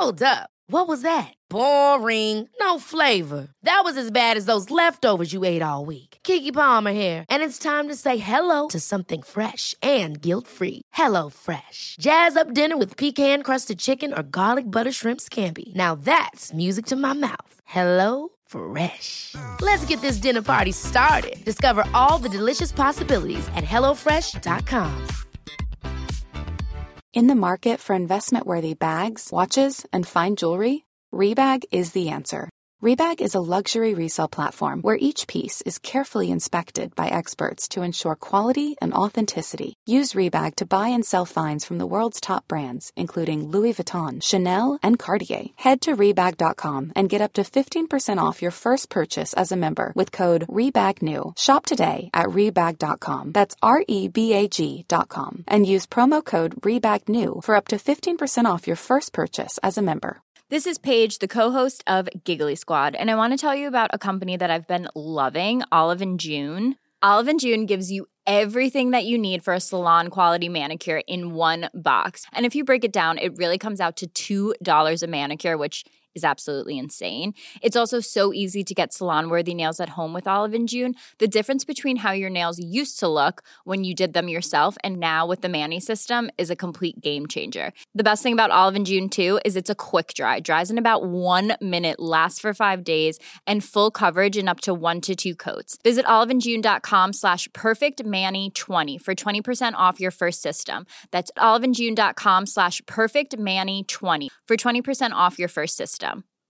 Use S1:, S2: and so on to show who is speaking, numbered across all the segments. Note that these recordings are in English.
S1: Hold up. What was that? Boring. No flavor. That was as bad as those leftovers you ate all week. Keke Palmer here. And it's time to say hello to something fresh and guilt-free. Hello Fresh. Jazz up dinner with pecan-crusted chicken or garlic butter shrimp scampi. Now that's music to my mouth. Hello Fresh. Let's get this dinner party started. Discover all the delicious possibilities at hellofresh.com.
S2: In the market for investment-worthy bags, watches, and fine jewelry, Rebag is the answer. Rebag is a luxury resale platform where each piece is carefully inspected by experts to ensure quality and authenticity. Use Rebag to buy and sell finds from the world's top brands, including Louis Vuitton, Chanel, and Cartier. Head to Rebag.com and get up to 15% off your first purchase as a member with code REBAGNEW. Shop today at Rebag.com. That's REBAG.com. And use promo code REBAGNEW for up to 15% off your first purchase as a member.
S3: This is Paige, the co-host of Giggly Squad, and I want to tell you about a company that I've been loving, Olive & June. Olive & June gives you everything that you need for a salon-quality manicure in one box. And if you break it down, it really comes out to $2 a manicure, which is absolutely insane. It's also so easy to get salon-worthy nails at home with Olive & June. The difference between how your nails used to look when you did them yourself and now with the Mani system is a complete game changer. The best thing about Olive & June, too, is it's a quick dry. Dries in about 1 minute, lasts for 5 days, and full coverage in up to 1 to 2 coats. Visit oliveandjune.com/perfectmani20 for 20% off your first system. That's oliveandjune.com/perfectmani20 for 20% off your first system.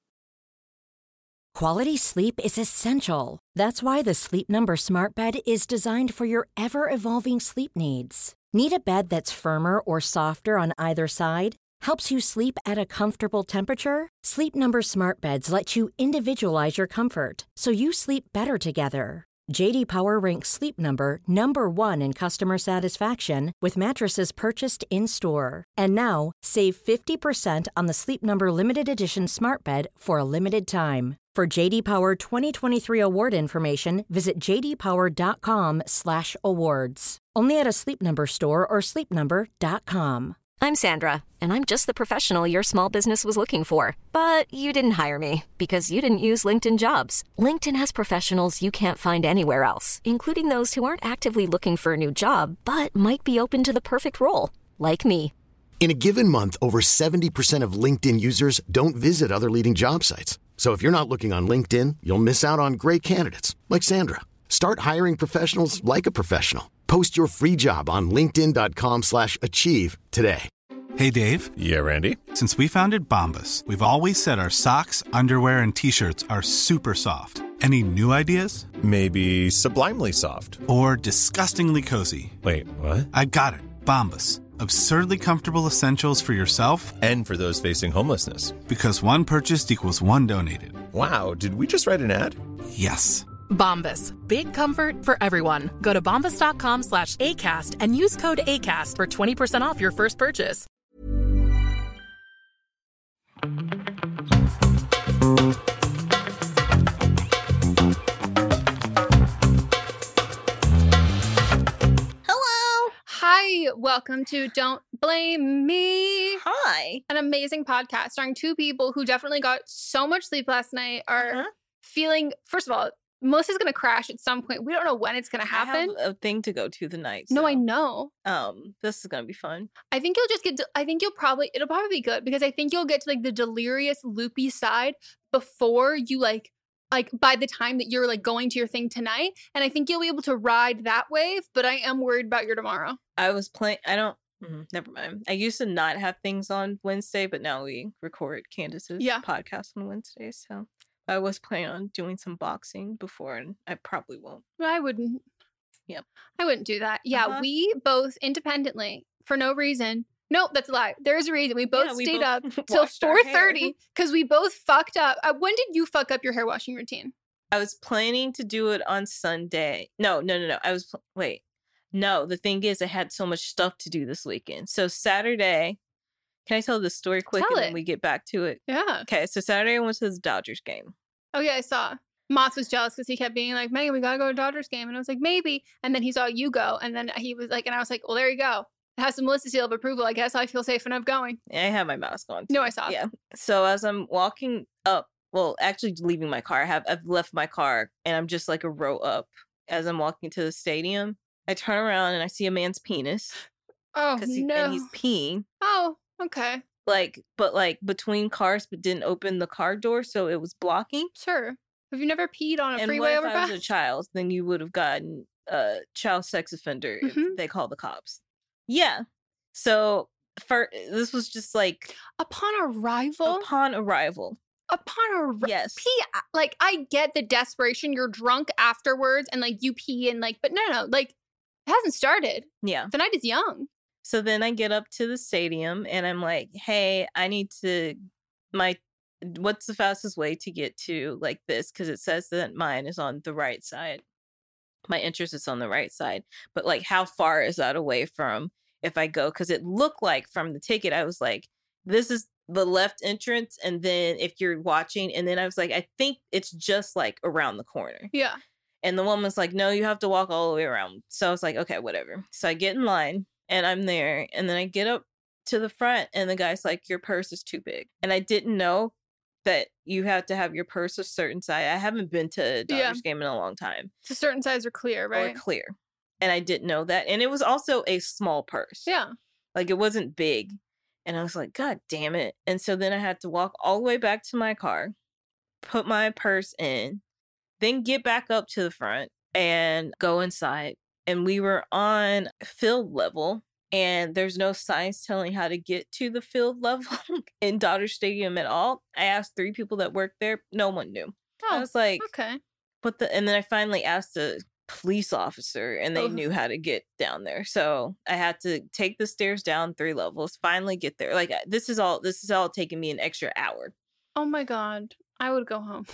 S4: Quality sleep is essential. That's why the Sleep Number Smart Bed is designed for your ever-evolving sleep needs. Need a bed that's firmer or softer on either side? Helps you sleep at a comfortable temperature? Sleep Number Smart Beds let you individualize your comfort, so you sleep better together. J.D. Power ranks Sleep Number number 1 in customer satisfaction with mattresses purchased in-store. And now, save 50% on the Sleep Number Limited Edition Smart Bed for a limited time. For J.D. Power 2023 award information, visit jdpower.com/awards. Only at a Sleep Number store or sleepnumber.com.
S5: I'm Sandra, and I'm just the professional your small business was looking for. But you didn't hire me because you didn't use LinkedIn Jobs. LinkedIn has professionals you can't find anywhere else, including those who aren't actively looking for a new job, but might be open to the perfect role, like me.
S6: In a given month, over 70% of LinkedIn users don't visit other leading job sites. So if you're not looking on LinkedIn, you'll miss out on great candidates like Sandra. Start hiring professionals like a professional. Post your free job on linkedin.com/achieve today.
S7: Hey, Dave.
S8: Yeah, Randy.
S7: Since we founded Bombas, we've always said our socks, underwear, and T-shirts are super soft. Any new ideas?
S8: Maybe sublimely soft.
S7: Or disgustingly cozy.
S8: Wait, what?
S7: I got it. Bombas. Absurdly comfortable essentials for yourself
S8: and for those facing homelessness.
S7: Because one purchased equals one donated.
S8: Wow, did we just write an ad?
S7: Yes.
S9: Bombas. Big comfort for everyone. Go to bombas.com/ACAST and use code ACAST for 20% off your first purchase.
S10: Hi, welcome to Don't Blame Me.
S11: Hi.
S10: An amazing podcast starring two people who definitely got so much sleep last night, are feeling, first of all, Melissa's going to crash at some point. We don't know when it's going to happen.
S11: I have a thing to go to the night. So.
S10: No, I know.
S11: This is going to be fun.
S10: I think you'll just it'll probably be good because I think you'll get to like the delirious loopy side before you like by the time that you're like going to your thing tonight. And I think you'll be able to ride that wave, but I am worried about your tomorrow.
S11: I was playing, never mind. I used to not have things on Wednesday, but now we record Candace's podcast on Wednesday. So I was planning on doing some boxing before, and I probably won't.
S10: I wouldn't.
S11: Yep.
S10: I wouldn't do that. Yeah, we both independently, for no reason. Nope, that's a lie. There's a reason. We both stayed up till 4:30 because we both fucked up. When did you fuck up your hair washing routine?
S11: I was planning to do it on Sunday. No. No, the thing is I had so much stuff to do this weekend. So Saturday, can I tell this story quick and then we get back to it?
S10: Yeah.
S11: Okay, so Saturday I went to the Dodgers game.
S10: Oh, yeah, I saw. Moss was jealous because he kept being like, Megan, we gotta go to Dodgers game. And I was like, maybe. And then he saw you go. And then he was like, and I was like, well, there you go. It has the Melissa seal of approval. I guess I feel safe enough going.
S11: I have my mask on, too.
S10: No, I saw.
S11: Yeah. So as I'm walking up, well, actually leaving my car, I've left my car, and I'm just like a row up as I'm walking to the stadium. I turn around and I see a man's penis.
S10: Oh, no.
S11: And he's peeing.
S10: Oh, okay.
S11: But between cars, but didn't open the car door, so it was blocking.
S10: Sure. Have you never peed on a freeway
S11: overpass?
S10: If I
S11: was a child, then you would have gotten a child sex offender if they call the cops. Yeah. So this was just like
S10: upon arrival.
S11: Yes.
S10: Pee. Like, I get the desperation. You're drunk afterwards, and like you pee, and like, but no, like it hasn't started.
S11: Yeah.
S10: The night is young.
S11: So then I get up to the stadium and I'm like, hey, I need to, what's the fastest way to get to like this? Because it says that mine is on the right side. My entrance is on the right side. But like, how far is that away from if I go? Because it looked like from the ticket, I was like, this is the left entrance. And then if you're watching, and then I was like, I think it's just like around the corner.
S10: Yeah.
S11: And the woman's like, no, you have to walk all the way around. So I was like, okay, whatever. So I get in line. And I'm there, and then I get up to the front, and the guy's like, your purse is too big. And I didn't know that you have to have your purse a certain size. I haven't been to a Dodgers game in a long time.
S10: It's a certain size or clear, right?
S11: Or clear. And I didn't know that. And it was also a small purse.
S10: Yeah.
S11: Like, it wasn't big. And I was like, God damn it. And so then I had to walk all the way back to my car, put my purse in, then get back up to the front and go inside. And we were on field level, and there's no signs telling how to get to the field level in Dodger Stadium at all. I asked 3 people that worked there. No one knew.
S10: Oh,
S11: I was like,
S10: okay.
S11: And then I finally asked a police officer, and they knew how to get down there. So I had to take the stairs down 3 levels, finally get there. Like, this is all taking me an extra hour.
S10: Oh my God. I would go home.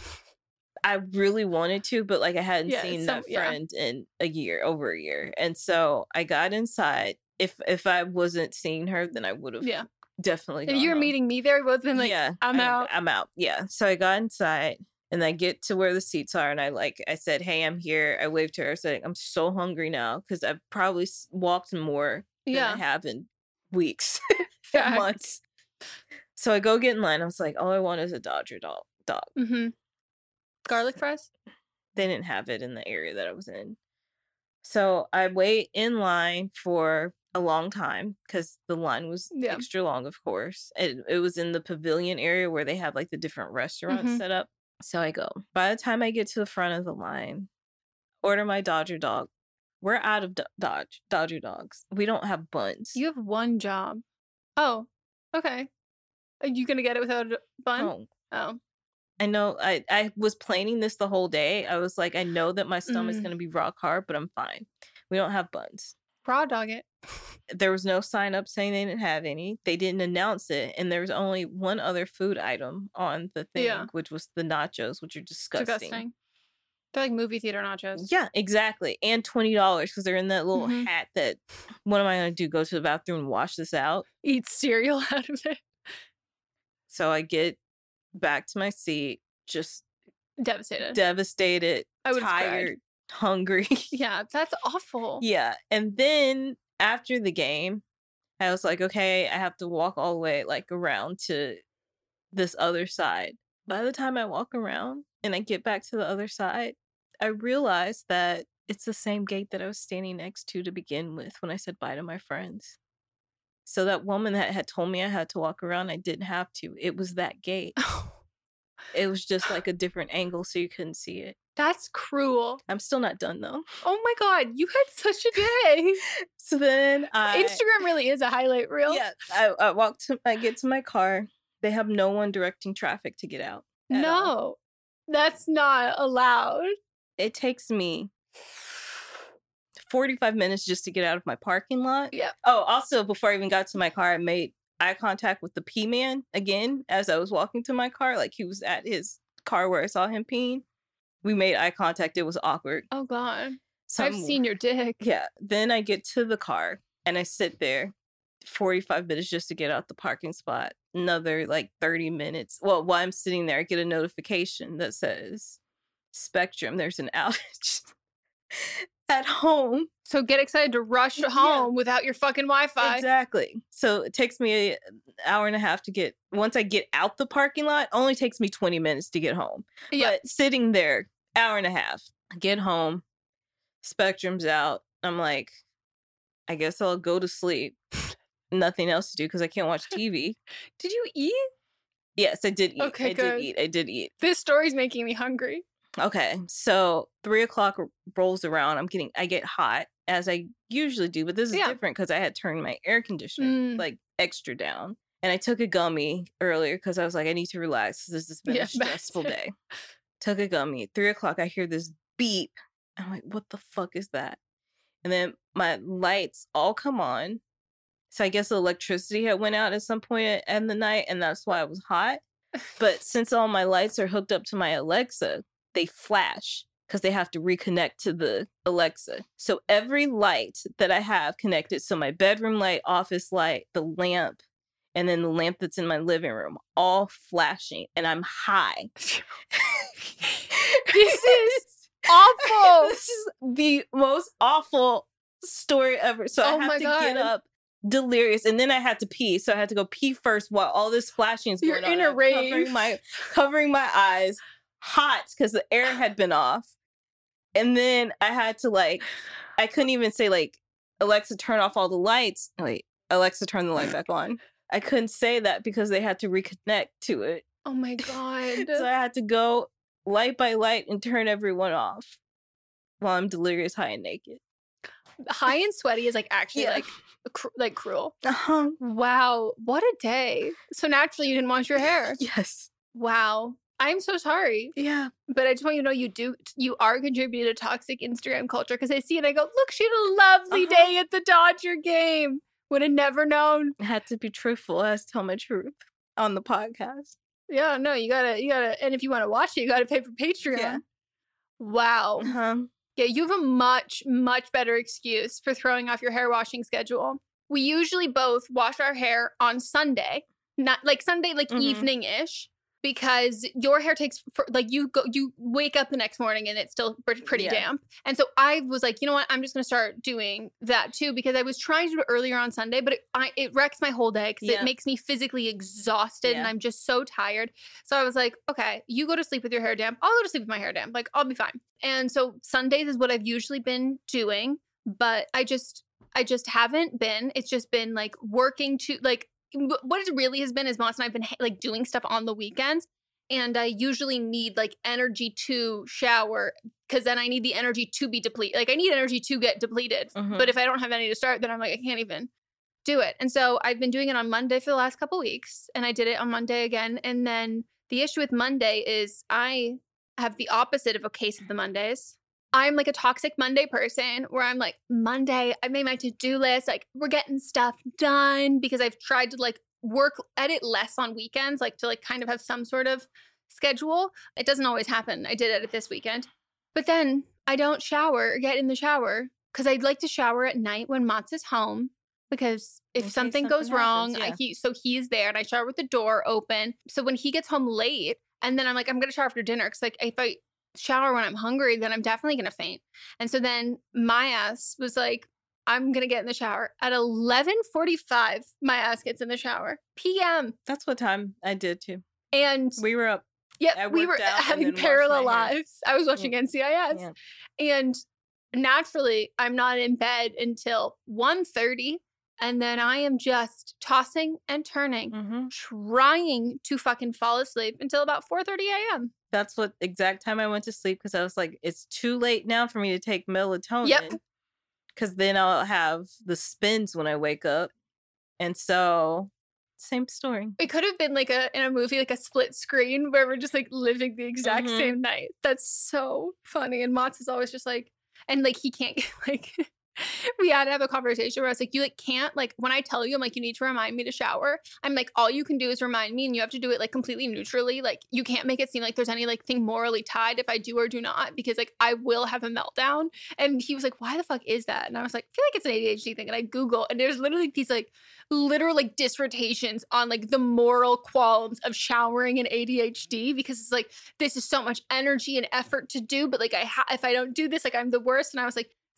S11: I really wanted to, but like I hadn't seen that friend in over a year. And so I got inside. If I wasn't seeing her, then I would have definitely gone
S10: If you were
S11: home.
S10: meeting me there, we both been like, I'm out.
S11: I'm out. Yeah. So I got inside, and I get to where the seats are, and I said, hey, I'm here. I waved to her. I said, I'm so hungry now because I've probably walked more than I have in weeks, months. So I go get in line. I was like, all I want is a Dodger dog.
S10: Mm-hmm. Garlic fries?
S11: They didn't have it in the area that I was in. So I wait in line for a long time because the line was extra long, of course. It was in the pavilion area where they have like the different restaurants set up. So I go. By the time I get to the front of the line, order my Dodger dog. We're out of Dodger dogs. We don't have buns.
S10: You have one job. Oh, okay. Are you going to get it without a bun? Oh.
S11: I know. I was planning this the whole day. I was like, I know that my stomach's going to be rock hard, but I'm fine. We don't have buns.
S10: Raw dog it.
S11: There was no sign up saying they didn't have any. They didn't announce it. And there was only one other food item on the thing, which was the nachos, which are disgusting.
S10: They're like movie theater nachos.
S11: Yeah, exactly. And $20 because they're in that little hat that, what am I going to do? Go to the bathroom and wash this out?
S10: Eat cereal out of it.
S11: So I get back to my seat, just
S10: devastated,
S11: tired, hungry.
S10: Yeah, that's awful.
S11: Yeah. And then after the game, I was like, okay, I have to walk all the way like around to this other side. By the time I walk around and I get back to the other side, I realized that it's the same gate that I was standing next to begin with when I said bye to my friends. So that woman that had told me I had to walk around, I didn't have to. It was that gate. It was just like a different angle so you couldn't see it.
S10: That's cruel.
S11: I'm still not done though.
S10: Oh my God, you had such a day.
S11: So then
S10: Instagram really is a highlight reel.
S11: Yeah, I get to my car. They have no one directing traffic to get out.
S10: No, that's not allowed.
S11: It takes me 45 minutes just to get out of my parking lot.
S10: Yeah.
S11: Oh, also, before I even got to my car, I made eye contact with the pee man again as I was walking to my car. Like he was at his car where I saw him peeing. We made eye contact. It was awkward.
S10: Oh, God. So I've seen your dick.
S11: Yeah. Then I get to the car and I sit there 45 minutes just to get out the parking spot. Another like 30 minutes. Well, while I'm sitting there, I get a notification that says, Spectrum, there's an outage. at home.
S10: So get excited to rush home without your fucking Wi-Fi.
S11: Exactly. So it takes me an hour and a half to get, once I get out the parking lot, only takes me 20 minutes to get home. Yeah. But sitting there, hour and a half, I get home, Spectrum's out. I'm like, I guess I'll go to sleep. Nothing else to do because I can't watch TV.
S10: Did you eat?
S11: Yes, I did eat.
S10: Okay,
S11: I did eat.
S10: This story's making me hungry.
S11: Okay, so 3:00 rolls around. I get hot as I usually do, but this is different because I had turned my air conditioner like extra down, and I took a gummy earlier because I was like, I need to relax. This has been a stressful day. Took a gummy. At 3:00, I hear this beep. I'm like, what the fuck is that? And then my lights all come on. So I guess the electricity had went out at some point in the night, and that's why it was hot. But since all my lights are hooked up to my Alexa, they flash because they have to reconnect to the Alexa. So every light that I have connected, so my bedroom light, office light, the lamp, and then the lamp that's in my living room, all flashing, and I'm high.
S10: This is awful.
S11: This is the most awful story ever. So I have to get up delirious, and then I had to pee, so I had to go pee first while all this flashing is going on.
S10: You're in a rave.
S11: Covering my eyes, hot because the air had been off, and then I had to I couldn't even say Alexa, turn off all the lights. Wait, Alexa, turn the light back on. I couldn't say that because they had to reconnect to it.
S10: Oh my God.
S11: So I had to go light by light and turn everyone off while I'm delirious, high and naked.
S10: High and sweaty is actually cruel. Wow, what a day. So naturally you didn't wash your hair.
S11: Yes.
S10: Wow. I'm so sorry.
S11: Yeah.
S10: But I just want you to know you are contributing to toxic Instagram culture because I see it and I go, look, she had a lovely day at the Dodger game. Would have never known.
S11: I had to be truthful. I had to tell my truth on the podcast.
S10: Yeah, no, you gotta, and if you want to watch it, you gotta pay for Patreon. Yeah. Wow. Yeah, you have a much, much better excuse for throwing off your hair washing schedule. We usually both wash our hair on Sunday, not Sunday, evening-ish, because your hair takes, you wake up the next morning and it's still pretty damp. And so I was like, you know what, I'm just going to start doing that too, because I was trying to do it earlier on Sunday, but it wrecks my whole day because it makes me physically exhausted and I'm just so tired. So I was like, okay, you go to sleep with your hair damp. I'll go to sleep with my hair damp. I'll be fine. And so Sundays is what I've usually been doing, but I just haven't been. It's just been working to what it really has been is Moss and I've been doing stuff on the weekends, and I usually need energy to shower because then I need the energy to be depleted. I need energy to get depleted, but if I don't have any to start, then I'm I can't even do it. And so I've been doing it on Monday for the last couple weeks, and I did it on Monday again. And then the issue with Monday is I have the opposite of a case of the Mondays. I'm a toxic Monday person where I'm Monday, I made my to-do list. We're getting stuff done because I've tried to edit less on weekends, to kind of have some sort of schedule. It doesn't always happen. I did edit this weekend. But then I don't shower or get in the shower because I'd like to shower at night when Mats is home because if something goes wrong, he's there and I shower with the door open. So when he gets home late and then I'm I'm going to shower after dinner because if I shower when I'm hungry, then I'm definitely going to faint. And so then my ass was I'm going to get in the shower. At 11:45, my ass gets in the shower. PM.
S11: That's what time I did too.
S10: And
S11: we were up.
S10: Yeah, we were having parallel lives. I was watching NCIS. Yeah. And naturally, I'm not in bed until 1:30. And then I am just tossing and turning, trying to fucking fall asleep until about 4:30 a.m.
S11: That's what exact time I went to sleep because I was it's too late now for me to take melatonin.
S10: Yep.
S11: Because then I'll have the spins when I wake up. And so, same story.
S10: It could have been in a movie, a split screen where we're just living the exact same night. That's so funny. And Mats is always just and he can't we had to have a conversation where I was you can't when I tell you I'm you need to remind me to shower, I'm all you can do is remind me and you have to do it completely neutrally. You can't make it seem there's any thing morally tied if I do or do not, because I will have a meltdown. And he was why the fuck is that? And I was I feel it's an ADHD thing. And I Google and there's literally these literal dissertations on the moral qualms of showering and ADHD, because it's this is so much energy and effort to do, but if I don't do this, I'm the worst. And I was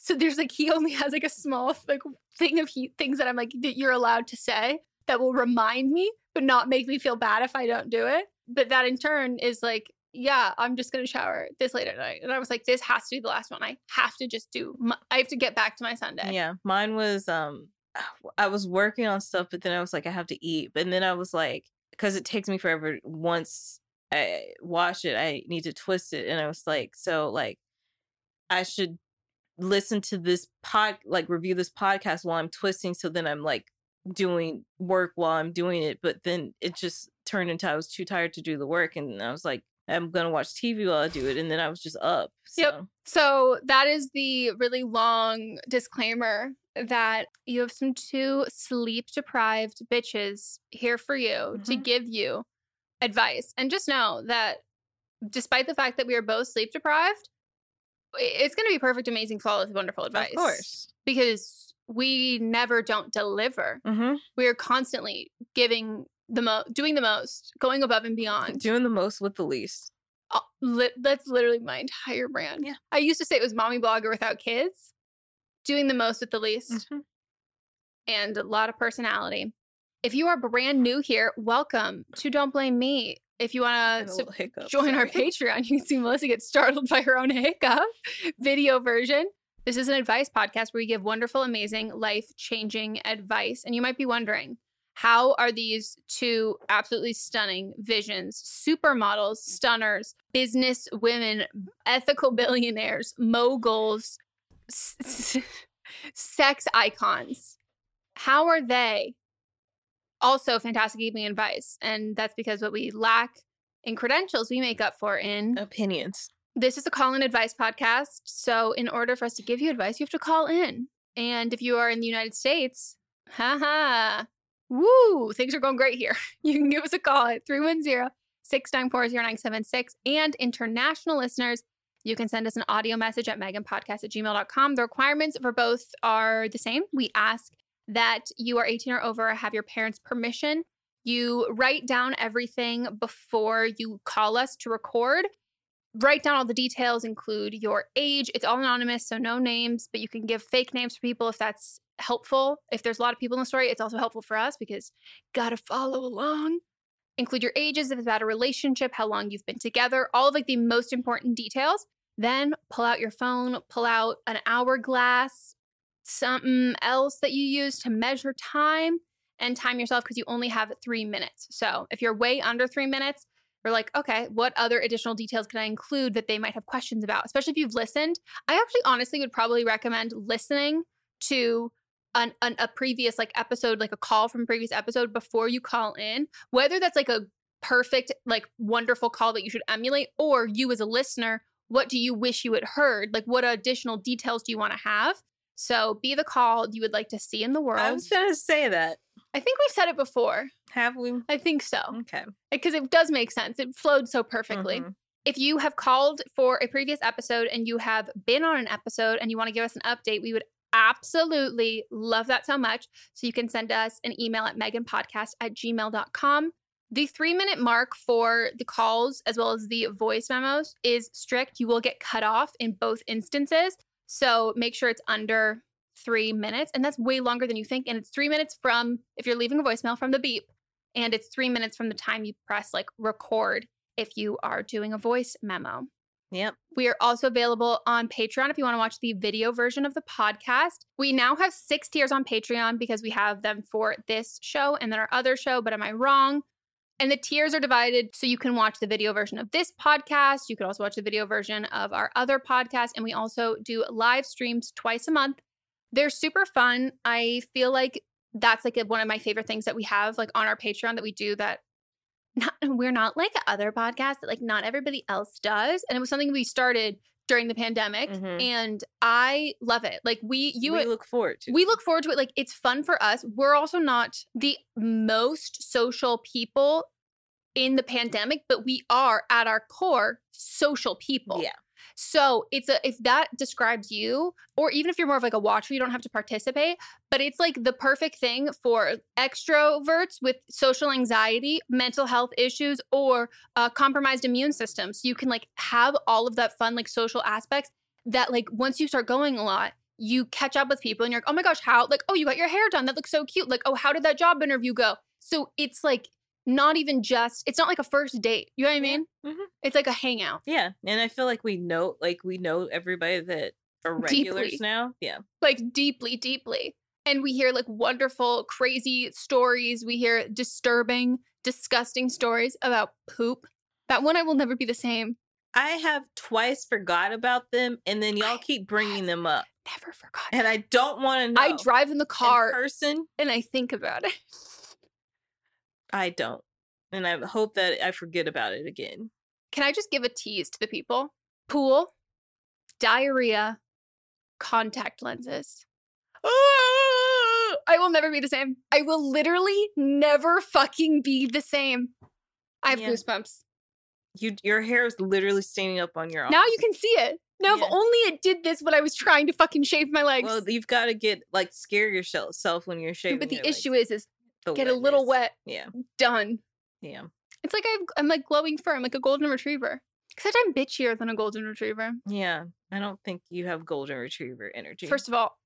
S10: So there's like, he only has like a small like thing of things that I'm like, that you're allowed to say that will remind me, but not make me feel bad if I don't do it. But that in turn is like, yeah, I'm just going to shower this late at night. And I was like, this has to be the last one. I have to just I have to get back to my Sunday.
S11: Yeah. Mine was, I was working on stuff, but then I was like, I have to eat. But then I was like, because it takes me forever. Once I wash it, I need to twist it. And I was like, so like, I should listen to this review this podcast while I'm twisting. So then I'm like doing work while I'm doing it. But then it just turned into, I was too tired to do the work. And I was like, I'm going to watch TV while I do it. And then I was just up. So.
S10: Yep. So that is the really long disclaimer that you have some two sleep-deprived bitches here for you to give you advice. And just know that despite the fact that we are both sleep-deprived, it's going to be perfect, amazing, flawless, wonderful advice.
S11: Of course.
S10: Because we never don't deliver. We are constantly giving doing the most, going above and beyond.
S11: Doing the most with the least.
S10: That's literally my entire brand.
S11: Yeah.
S10: I used to say it was mommy blogger without kids. Doing the most with the least. And a lot of personality. If you are brand new here, welcome to Don't Blame Me. If you want to join our Patreon, you can see Melissa get startled by her own hiccup video version. This is an advice podcast where we give wonderful, amazing, life-changing advice. And you might be wondering, how are these two absolutely stunning visions, supermodels, stunners, business women, ethical billionaires, moguls, sex icons, how are they also fantastic giving advice? And that's because what we lack in credentials, we make up for in
S11: opinions.
S10: This is a call-in advice podcast. So in order for us to give you advice, you have to call in. And if you are in the United States, woo, things are going great here. You can give us a call at 310-694-0976. And international listeners, you can send us an audio message at meganpodcast@gmail.com. The requirements for both are the same. We ask that you are 18 or over, have your parents' permission. You write down everything before you call us to record. Write down all the details, include your age. It's all anonymous, so no names, but you can give fake names for people if that's helpful. If there's a lot of people in the story, it's also helpful for us because gotta follow along. Include your ages, if it's about a relationship, how long you've been together, all of like the most important details. Then pull out your phone, pull out an hourglass, something else that you use to measure time, and time yourself because you only have 3 minutes. So if you're way under 3 minutes, we're like, okay, what other additional details can I include that they might have questions about? Especially if you've listened. I actually honestly would probably recommend listening to a previous like episode, like a call from a previous episode before you call in, whether that's like a perfect, like wonderful call that you should emulate, or you as a listener, what do you wish you had heard? Like what additional details do you want to have? So be the call you would like to see in the world.
S11: I was going to say that.
S10: I think we've said it before.
S11: Have we?
S10: I think so.
S11: Okay.
S10: Because it does make sense. It flowed so perfectly. If you have called for a previous episode and you have been on an episode and you want to give us an update, we would absolutely love that so much. So you can send us an email at meganpodcast@gmail.com. The 3-minute mark for the calls as well as the voice memos is strict. You will get cut off in both instances. So make sure it's under 3 minutes. And that's way longer than you think. And it's 3 minutes from, if you're leaving a voicemail, from the beep. And it's 3 minutes from the time you press like record if you are doing a voice memo.
S11: Yep.
S10: We are also available on Patreon if you want to watch the video version of the podcast. We now have 6 tiers on Patreon because we have them for this show and then our other show, but am I wrong? And the tiers are divided so you can watch the video version of this podcast. You can also watch the video version of our other podcast. And we also do live streams twice a month. They're super fun. I feel like that's like one of my favorite things that we have like on our Patreon that we do that we're not like other podcasts that like not everybody else does. And it was something we started during the pandemic and I love it. Like we
S11: look forward to it.
S10: We look forward to it. Like it's fun for us. We're also not the most social people in the pandemic, but we are at our core social people.
S11: Yeah.
S10: So it's if that describes you, or even if you're more of like a watcher, you don't have to participate, but it's like the perfect thing for extroverts with social anxiety, mental health issues, or compromised immune systems. So you can like have all of that fun, like social aspects that like once you start going a lot, you catch up with people and you're like, oh my gosh, how? Like, oh, you got your hair done. That looks so cute. Like, oh, how did that job interview go? So it's like not even just, it's not like a first date. You know what I mean? Mm-hmm. It's like a hangout.
S11: Yeah. And I feel like we know everybody that are regulars deeply. Now. Yeah.
S10: Like deeply, deeply. And we hear like wonderful, crazy stories. We hear disturbing, disgusting stories about poop. That one I will never be the same.
S11: I have twice forgot about them, and then y'all keep bringing them up.
S10: Never forgot.
S11: And I don't want to know.
S10: I drive in the car
S11: in person,
S10: and I think about it.
S11: I don't. And I hope that I forget about it again.
S10: Can I just give a tease to the people? Pool, diarrhea, contact lenses. I will never be the same. I will literally never fucking be the same. I have goosebumps.
S11: Your hair is literally standing up on your arm.
S10: Now you can see it. Now, if only it did this when I was trying to fucking shave my legs.
S11: Well, you've got to scare yourself when you're shaving.
S10: But the issue is get a little wet.
S11: Yeah.
S10: Done.
S11: Yeah.
S10: It's like I'm like glowing fur. I'm like a golden retriever. Except I'm bitchier than a golden retriever.
S11: Yeah. I don't think you have golden retriever energy.
S10: First of all,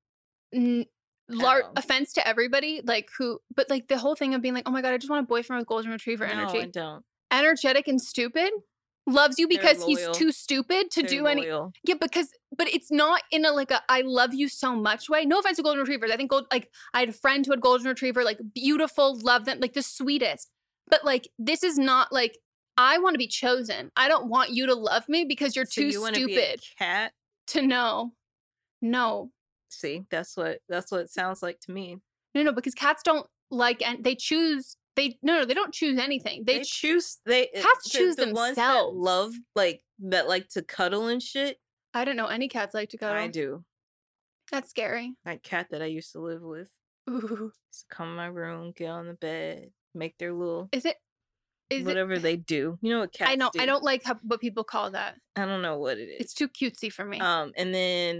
S10: offense to everybody, but the whole thing of being like, oh my God, I just want a boyfriend with golden retriever energy.
S11: No, I don't.
S10: Energetic and stupid, loves you because he's too stupid to do any. Yeah, but it's not in a I love you so much way. No offense to golden retrievers. I think I had a friend who had golden retriever, beautiful, love them, the sweetest. But this is not I want to be chosen. I don't want you to love me because you're too stupid.
S11: Be a cat
S10: to know. No.
S11: See, that's what it sounds like to me.
S10: No, because cats don't and they choose. They don't choose anything. Cats choose themselves.
S11: The ones that love that like to cuddle and shit.
S10: I don't know any cats like to cuddle.
S11: I do.
S10: That's scary.
S11: That cat that I used to live with.
S10: Ooh.
S11: Used to come in my room, get on the bed, make their little.
S10: Is
S11: whatever they do? You know what cats do?
S10: I don't like what people call that.
S11: I don't know what it is.
S10: It's too cutesy for me.
S11: And then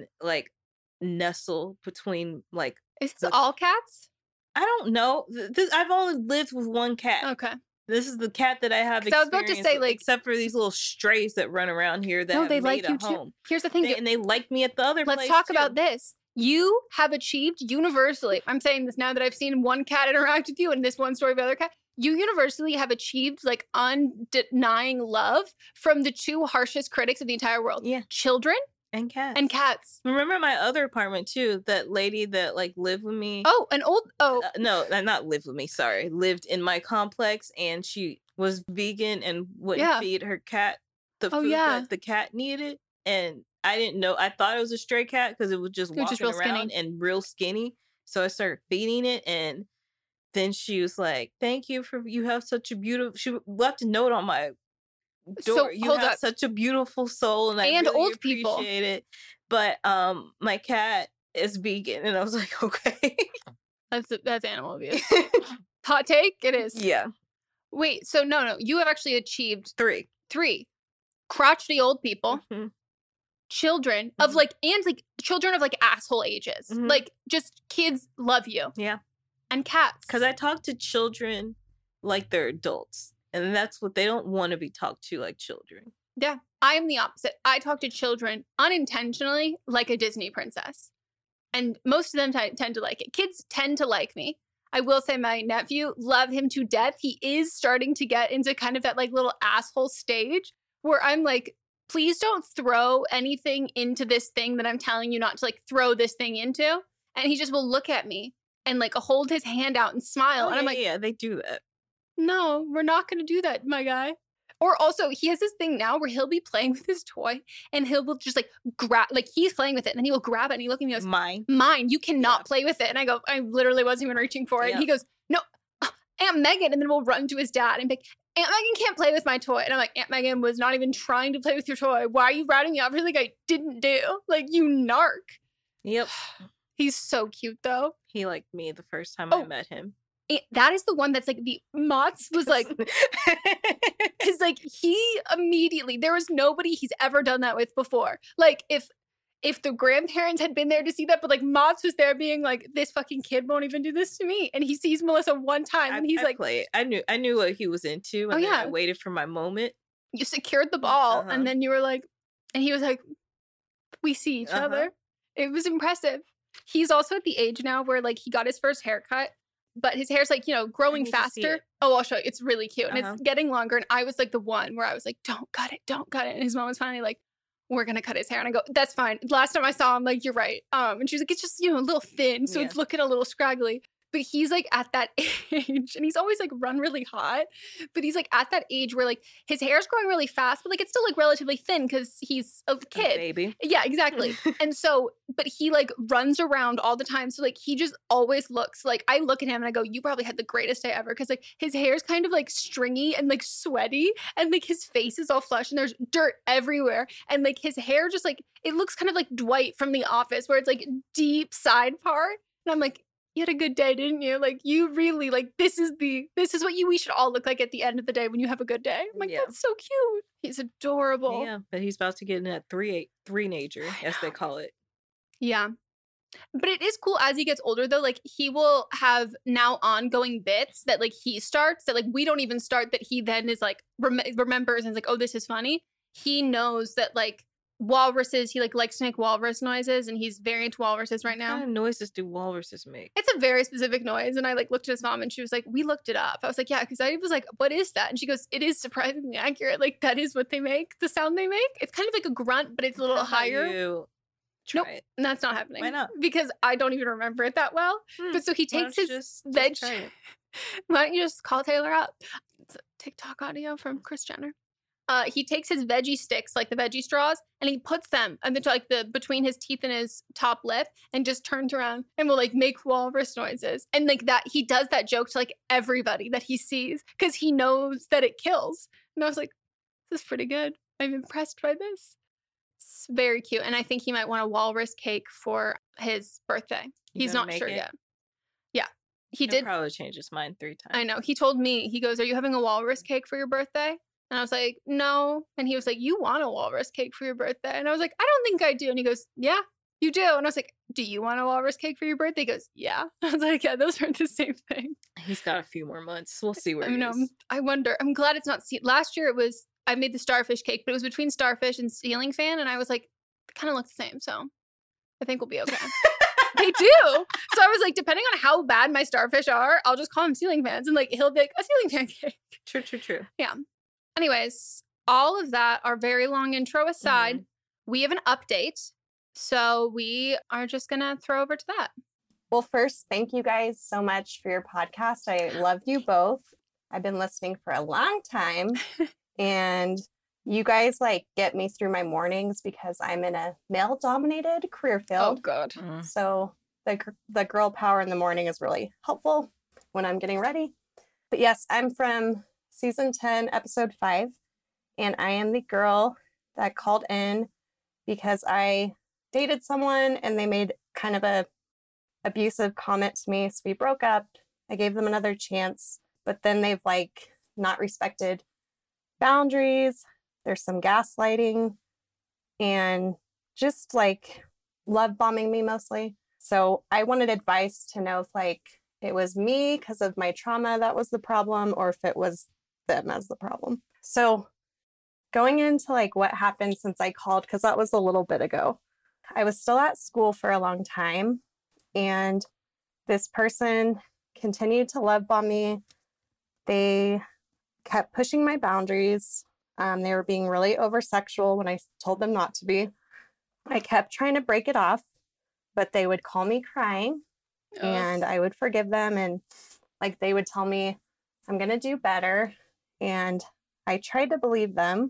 S11: nestle between
S10: Is this all cats?
S11: I don't know. I've only lived with one cat.
S10: Okay.
S11: This is the cat that I have experienced.
S10: I was about to say,
S11: except for these little strays that run around here that
S10: they
S11: like
S10: you
S11: home.
S10: Too. Here's the thing.
S11: And they like me at the other place.
S10: Let's talk about this. You have achieved universally. I'm saying this now that I've seen one cat interact with you and this one story of the other cat. You universally have achieved undenying love from the two harshest critics of the entire world.
S11: Yeah.
S10: Children.
S11: And
S10: cats.
S11: Remember my other apartment too? That lady that lived with me.
S10: Oh, an old. Oh,
S11: no, not lived with me. Sorry, lived in my complex, and she was vegan and wouldn't feed her cat the food that the cat needed. And I didn't know. I thought it was a stray cat because it was just walking around and real skinny. So I started feeding it, and then she was like, "Thank you you have such a beautiful." She left a note on my door. So, you have such a beautiful soul, and I really
S10: old
S11: appreciate
S10: people.
S11: it. But my cat is vegan, and I was like, okay,
S10: that's animal abuse. Hot take, it is.
S11: Yeah.
S10: Wait, so no, you have actually achieved
S11: three
S10: crotchety old people,
S11: mm-hmm.
S10: children of children of asshole ages,
S11: mm-hmm.
S10: Just kids love you,
S11: yeah,
S10: and cats.
S11: Because I talk to children like they're adults. And that's what they don't want to be talked to like children.
S10: Yeah, I am the opposite. I talk to children unintentionally like a Disney princess. And most of them tend to like it. Kids tend to like me. I will say my nephew, love him to death. He is starting to get into kind of that little asshole stage where I'm like, please don't throw anything into this thing that I'm telling you not to throw this thing into. And he just will look at me and hold his hand out and smile. And I'm like,
S11: yeah, they do that.
S10: No, we're not going to do that, my guy. Or also, he has this thing now where he'll be playing with his toy and he'll just grab, he's playing with it and then he will grab it and he look at me and goes, Mine, you cannot play with it. And I go, I literally wasn't even reaching for it. And he goes, no, Aunt Megan. And then we'll run to his dad and be like, Aunt Megan can't play with my toy. And I'm like, Aunt Megan was not even trying to play with your toy. Why are you ratting me off? I didn't do. You narc.
S11: Yep.
S10: He's so cute though.
S11: He liked me the first time I met him.
S10: That is the one that's the Mott's was because he immediately, there was nobody he's ever done that with before. If the grandparents had been there to see that, but Mott's was there being this fucking kid won't even do this to me. And he sees Melissa one time and he's
S11: I knew what he was into. And then I waited for my moment.
S10: You secured the ball and then you were and he was we see each other. It was impressive. He's also at the age now where like he got his first haircut, but his hair's like, growing faster. Oh, I'll show you. It's really cute. And it's getting longer. And I was like the one where I was like, don't cut it. And his mom was finally like, we're going to cut his hair. And I go, that's fine. Last time I saw him, like, you're right. And she was like, it's just, a little thin. So it's looking a little scraggly. But he's like at that age and he's always like run really hot, but he's like at that age where like his hair's growing really fast, but like it's still like relatively thin because he's a kid.
S11: A baby.
S10: Yeah, exactly. And so, but he like runs around all the time. So like he just always looks like, I look at him and I go, you probably had the greatest day ever. Cause like his hair's kind of like stringy and like sweaty and like his face is all flush and there's dirt everywhere. And like his hair just like, it looks kind of like Dwight from The Office where it's like deep side part. And I'm like, you had a good day, didn't you? Like, you really, like, this is what we should all look like at the end of the day when you have a good day. I'm like, that's so cute. He's adorable.
S11: Yeah, but he's about to get in that three-nager, as they call it.
S10: Yeah. But it is cool as he gets older, though. Like, he will have now ongoing bits that, like, he starts that, like, we don't even start that he then is, like, remembers and is like, oh, this is funny. He knows that, like, walruses, he like likes to make walrus noises and he's very into walruses right now.
S11: What kind of noises do walruses make?
S10: It's a very specific noise. And I like looked at his mom and she was like, we looked it up. I was like, yeah, because I was like, what is that? And she goes, it is surprisingly accurate. Like that is what they make, the sound they make. It's kind of like a grunt, but it's a little higher.
S11: Nope,
S10: it. That's not happening.
S11: Why not?
S10: Because I don't even remember it that well. But so he takes his veg. Why don't you just call Taylor up? It's a TikTok audio from Kris Jenner. He takes his veggie sticks, like the veggie straws, and he puts them between his teeth and his top lip and just turns around and will like make walrus noises. And like that, he does that joke to like everybody that he sees because he knows that it kills. And I was like, this is pretty good. I'm impressed by this. It's very cute. And I think he might want a walrus cake for his birthday. He's not sure yet. Yeah. He'll
S11: probably change his mind 3 times.
S10: I know. He told me, he goes, are you having a walrus cake for your birthday? And I was like, no. And he was like, you want a walrus cake for your birthday? And I was like, I don't think I do. And he goes, yeah, you do. And I was like, do you want a walrus cake for your birthday? He goes, yeah. I was like, yeah, those aren't the same thing.
S11: He's got a few more months. We'll see where he is.
S10: I wonder. I'm glad it's not. Last year I made the starfish cake, but it was between starfish and ceiling fan. And I was like, it kind of look the same. So I think we'll be okay. They do. So I was like, depending on how bad my starfish are, I'll just call them ceiling fans. And like, he'll be like, a ceiling fan cake.
S11: True.
S10: Yeah. Anyways, all of that, our very long intro aside, we have an update. So we are just going to throw over to that.
S12: Well, first, thank you guys so much for your podcast. I love you both. I've been listening for a long time. And you guys like get me through my mornings because I'm in a male-dominated career field.
S10: Oh, God.
S12: So the girl power in the morning is really helpful when I'm getting ready. But yes, I'm from Season 10, Episode 5, and I am the girl that called in because I dated someone and they made kind of a abusive comment to me. So we broke up. I gave them another chance, but then they've like not respected boundaries. There's some gaslighting and just like love bombing me mostly. So I wanted advice to know if like it was me because of my trauma that was the problem or if it was them as the problem. So going into like what happened since I called, because that was a little bit ago, I was still at school for a long time and this person continued to love bomb me. They kept pushing my boundaries. They were being really over sexual when I told them not to be. I kept trying to break it off, but they would call me crying and I would forgive them. And like, they would tell me, I'm going to do better. And I tried to believe them.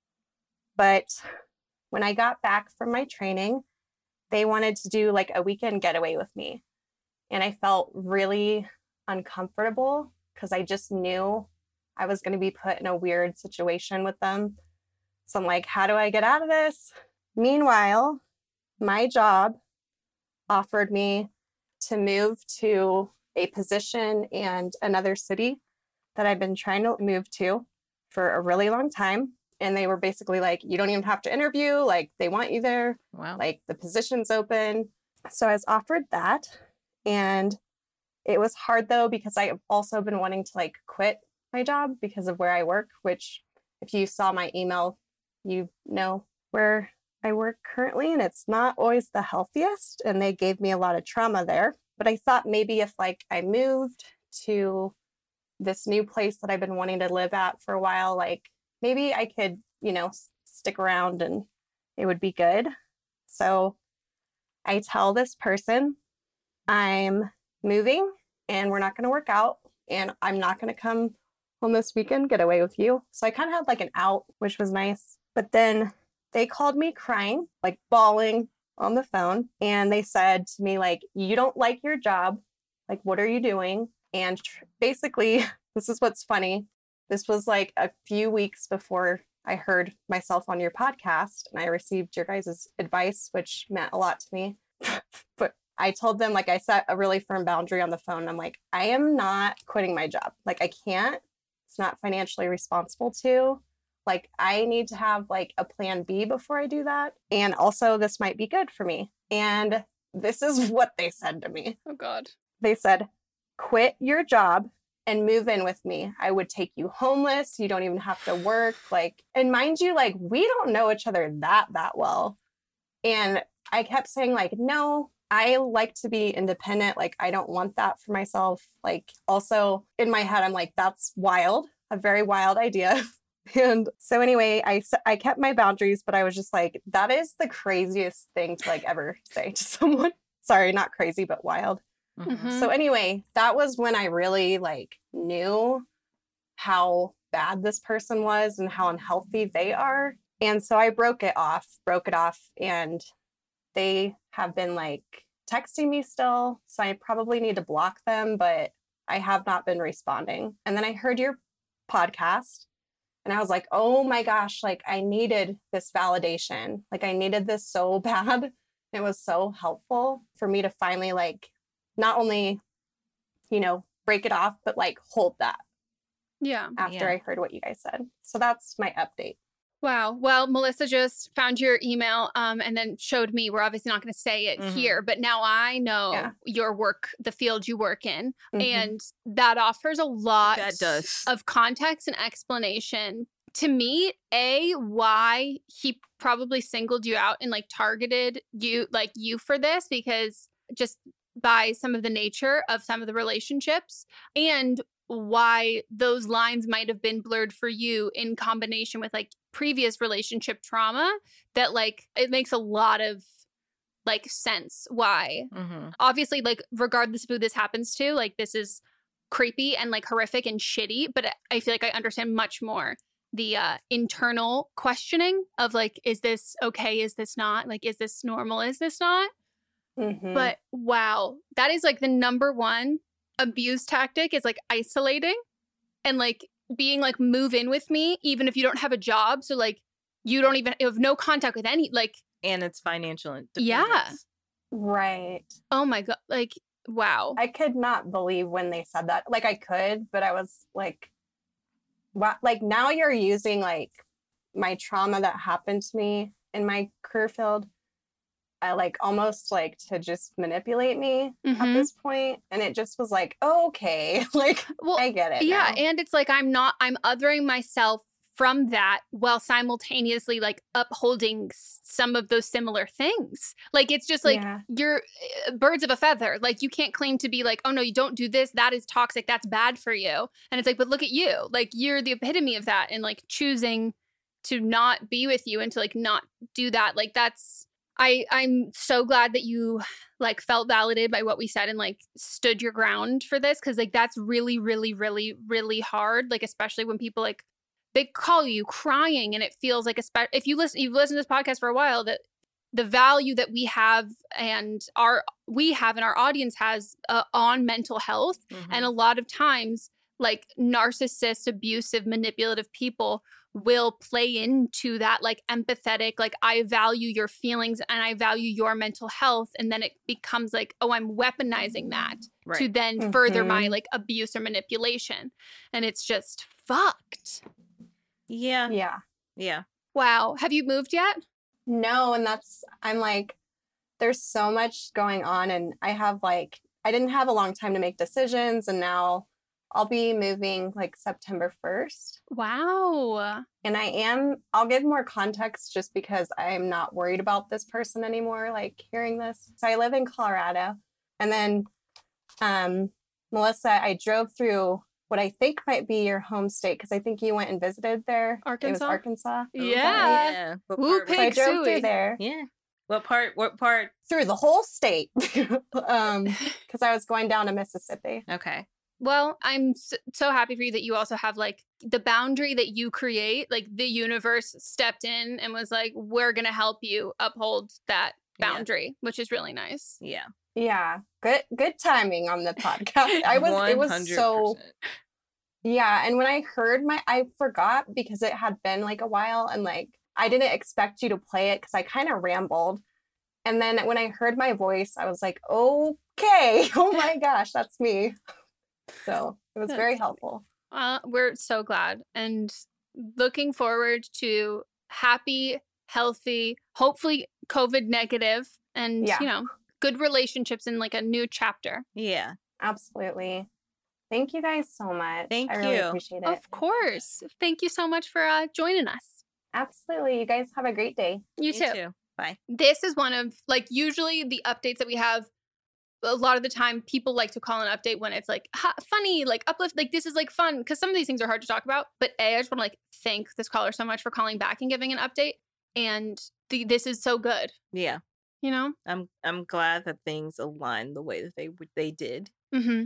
S12: But when I got back from my training, they wanted to do like a weekend getaway with me. And I felt really uncomfortable because I just knew I was going to be put in a weird situation with them. So I'm like, how do I get out of this? Meanwhile, my job offered me to move to a position in another city that I've been trying to move to for a really long time. And they were basically like, you don't even have to interview. Like, they want you there.
S11: Wow.
S12: Like, the position's open. So I was offered that. And it was hard, though, because I've also been wanting to, like, quit my job because of where I work, which if you saw my email, you know where I work currently, and it's not always the healthiest, and they gave me a lot of trauma there. But I thought maybe if like I moved to this new place that I've been wanting to live at for a while, like maybe I could, stick around and it would be good. So I tell this person I'm moving and we're not going to work out and I'm not going to come home this weekend, get away with you. So I kind of had like an out, which was nice. But then they called me crying, like bawling on the phone. And they said to me, like, you don't like your job. Like, what are you doing? And basically, this is what's funny. This was like a few weeks before I heard myself on your podcast and I received your guys' advice, which meant a lot to me. But I told them, like, I set a really firm boundary on the phone. I'm like, I am not quitting my job. Like, I can't. It's not financially responsible to. Like, I need to have like a plan B before I do that. And also, this might be good for me. And this is what they said to me.
S10: Oh, God.
S12: They said, quit your job and move in with me. I would take you homeless. You don't even have to work. Like, and mind you, like, we don't know each other that well. And I kept saying, like, no, I like to be independent. Like, I don't want that for myself. Like, also in my head, I'm like, that's wild, a very wild idea. And so anyway, I kept my boundaries, but I was just like, that is the craziest thing to like ever say to someone. Sorry, not crazy, but wild. Mm-hmm. So anyway, that was when I really like knew how bad this person was and how unhealthy they are. And so I broke it off, and they have been like texting me still. So I probably need to block them, but I have not been responding. And then I heard your podcast and I was like, oh my gosh, like I needed this validation. Like I needed this so bad. It was so helpful for me to finally like, not only, break it off, but like hold that.
S10: Yeah.
S12: After I heard what you guys said. So that's my update.
S10: Wow. Well, Melissa just found your email and then showed me. We're obviously not going to say it here, but now I know your work, the field you work in, and that offers a lot of context and explanation. To me, why he probably singled you out and like targeted you for this, because just by some of the nature of some of the relationships, and why those lines might have been blurred for you in combination with like previous relationship trauma, that like it makes a lot of like sense why. Obviously, like regardless of who this happens to, like this is creepy and like horrific and shitty, but I feel like I understand much more the internal questioning of like, is this okay? Is this not? Like, is this normal? Is this not? But wow, that is like the number one abuse tactic, is like isolating and like being like, move in with me, even if you don't have a job. So like you have no contact with any, like,
S11: and it's financial.
S10: Yeah.
S12: Right.
S10: Oh my God. Like, wow.
S12: I could not believe when they said that. Like I could, but I was like, what? Like now you're using like my trauma that happened to me in my career field. I like almost like to just manipulate me at this point. And it just was like, oh, okay, like, well, I get it.
S10: Yeah.
S12: now.
S10: And it's like, I'm othering myself from that while simultaneously like upholding some of those similar things. Like, it's just like, you're birds of a feather. Like, you can't claim to be like, oh no, you don't do this. That is toxic. That's bad for you. And it's like, but look at you. Like, you're the epitome of that. And like choosing to not be with you and to like not do that. Like, that's, I'm so glad that you like felt validated by what we said and like stood your ground for this. Cause like that's really, really, really, really hard. Like, especially when people like, they call you crying and it feels like, if you've listened to this podcast for a while, that the value that we have and our audience has on mental health. And a lot of times like narcissist, abusive, manipulative people will play into that like empathetic, like I value your feelings and I value your mental health. And then it becomes like, oh, I'm weaponizing that to then further my like abuse or manipulation. And it's just fucked.
S11: Yeah.
S12: Yeah.
S11: Yeah.
S10: Wow. Have you moved yet?
S12: No. And I'm like, there's so much going on. And I didn't have a long time to make decisions. And now I'll be moving like September 1st.
S10: Wow.
S12: And I'll give more context just because I'm not worried about this person anymore, like hearing this. So I live in Colorado. And then, Melissa, I drove through what I think might be your home state because I think you went and visited there.
S10: Arkansas?
S12: It was Arkansas.
S10: Yeah.
S11: Woo,
S12: so I drove through there.
S11: Yeah. What part?
S12: Through the whole state. Because I was going down to Mississippi.
S11: Okay.
S10: Well, I'm so happy for you that you also have like the boundary that you create, like the universe stepped in and was like, we're going to help you uphold that boundary, which is really nice.
S11: Yeah.
S12: Yeah. Good timing on the podcast. It was so, yeah. And when I heard I forgot because it had been like a while and like, I didn't expect you to play it because I kind of rambled. And then when I heard my voice, I was like, okay, oh my gosh, that's me. So it was very helpful.
S10: We're so glad and looking forward to happy, healthy, hopefully COVID negative and, good relationships in like a new chapter.
S11: Yeah,
S12: absolutely. Thank you guys so much.
S11: I
S12: really appreciate it.
S10: Of course. Thank you so much for joining us.
S12: Absolutely. You guys have a great day.
S10: You too.
S11: Bye.
S10: This is one of like usually the updates that we have. A lot of the time people like to call an update when it's like funny, like uplift, like this is like fun because some of these things are hard to talk about. But I just want to like thank this caller so much for calling back and giving an update. And this is so good.
S11: Yeah.
S10: You know?
S11: I'm glad that things aligned the way that they did.
S10: Mm-hmm.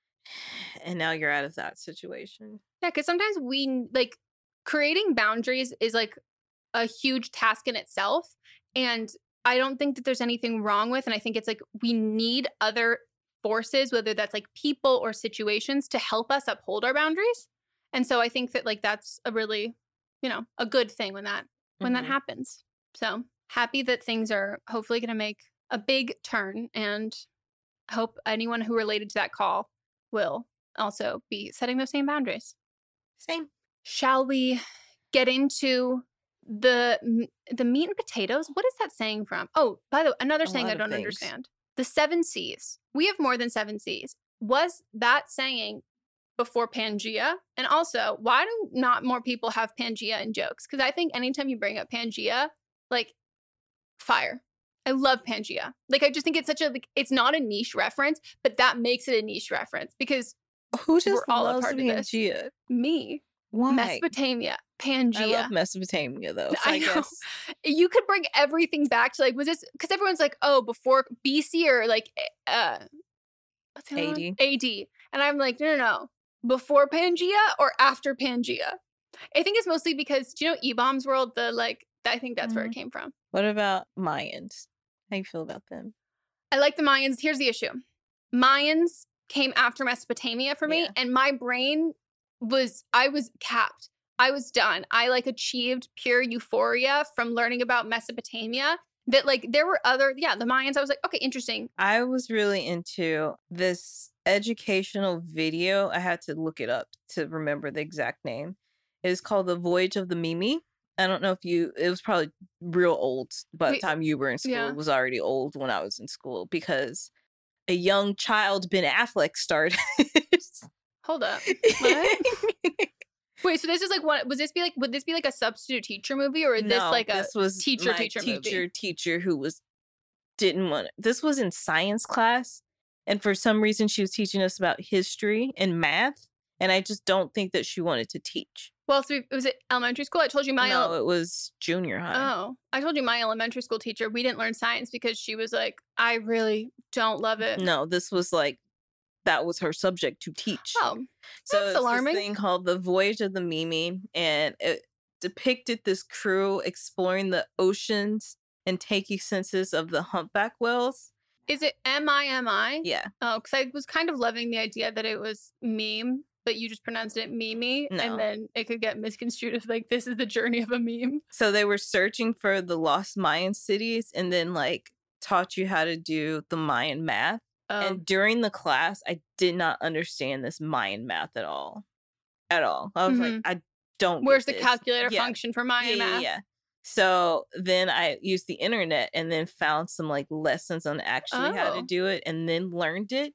S11: And now you're out of that situation.
S10: Yeah, because sometimes we like creating boundaries is like a huge task in itself. And I don't think that there's anything wrong with, and I think it's like we need other forces, whether that's like people or situations to help us uphold our boundaries. And so I think that like that's a really, a good thing when that happens. So happy that things are hopefully going to make a big turn and hope anyone who related to that call will also be setting those same boundaries.
S11: Same.
S10: Shall we get into the meat and potatoes? What is that saying from? Oh, by the way, another saying I don't understand. The 7 C's. We have more than 7 C's. Was that saying before Pangea? And also, why do not more people have Pangea in jokes? Because I think anytime you bring up Pangea, like, fire. I love Pangea. Like, I just think it's such a, like, it's not a niche reference, but that makes it a niche reference because
S11: who just
S10: we're all
S11: loves
S10: a part
S11: Pangea?
S10: of this. Me.
S11: Why?
S10: Mesopotamia. Pangea.
S11: I love Mesopotamia though. So I guess
S10: you could bring everything back to like, was this because everyone's like, oh, before BC or like what's
S11: AD.
S10: AD. And I'm like, no. Before Pangea or after Pangea? I think it's mostly because do you know E-Bombs World? I think that's where it came from.
S11: What about Mayans? How you feel about them?
S10: I like the Mayans. Here's the issue. Mayans came after Mesopotamia for me, and my brain I was capped. I was done. I like achieved pure euphoria from learning about Mesopotamia that like there were the Mayans. I was like, okay, interesting.
S11: I was really into this educational video. I had to look it up to remember the exact name. It is called The Voyage of the Mimi. I don't know if it was probably real old by the time you were in school.
S10: Yeah.
S11: It was already old when I was in school because a young child, Ben Affleck, starred.
S10: Hold up. What? Wait, so this is like what would this be like a substitute teacher movie or this like a teacher movie?
S11: Teacher who didn't want it. This was in science class, and for some reason she was teaching us about history and math, and I just don't think that she wanted to teach.
S10: Well, so was it elementary school? I told you
S11: No, it was junior high.
S10: Oh, I told you my elementary school teacher, we didn't learn science because she was like, I really don't love it.
S11: No, this was like that was her subject to teach.
S10: Oh,
S11: so
S10: that's alarming.
S11: This thing called The Voyage of the Mimi, and it depicted this crew exploring the oceans and taking census of the humpback whales.
S10: Is it MIMI?
S11: Yeah.
S10: Oh, because I was kind of loving the idea that it was meme, but you just pronounced it Mimi, and then it could get misconstrued as like this is the journey of a meme.
S11: So they were searching for the lost Mayan cities, and then like taught you how to do the Mayan math. And during the class, I did not understand this Mayan math at all. I was like, I don't.
S10: Where's the calculator function for Mayan math?
S11: Yeah. So then I used the internet and then found some like lessons on actually how to do it, and then learned it.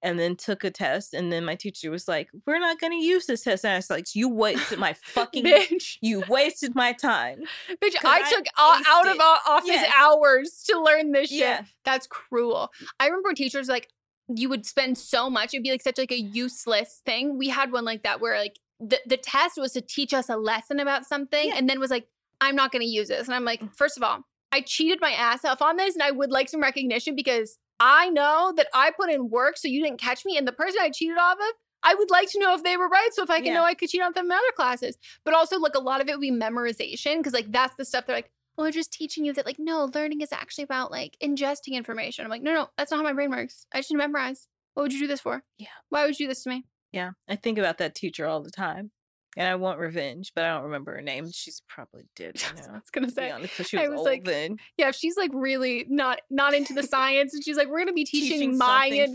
S11: and then took a test. And then my teacher was like, we're not going to use this test. And I was like, you wasted my fucking,
S10: bitch.
S11: You wasted my time.
S10: Bitch, I took out of office hours to learn this shit.
S11: Yeah.
S10: That's cruel. I remember teachers like, you would spend so much. It'd be like such like a useless thing. We had one like that where like the test was to teach us a lesson about something and then was like, I'm not going to use this. And I'm like, first of all, I cheated my ass off on this and I would like some recognition because I know that I put in work so you didn't catch me. And the person I cheated off of, I would like to know if they were right. So if I can know I could cheat on them in other classes. But also like a lot of it would be memorization because like that's the stuff they're like, well, we're just teaching you that like, no, learning is actually about like ingesting information. I'm like, no, that's not how my brain works. I just need to memorize. What would you do this for?
S11: Yeah.
S10: Why would you do this to me?
S11: Yeah. I think about that teacher all the time. And I want revenge, but I don't remember her name. She's probably dead. You know?
S10: I was gonna say,
S11: honest, she was old
S10: like,
S11: then.
S10: Yeah, she's like really not into the science, and she's like, we're gonna be teaching
S11: From
S10: Mayan.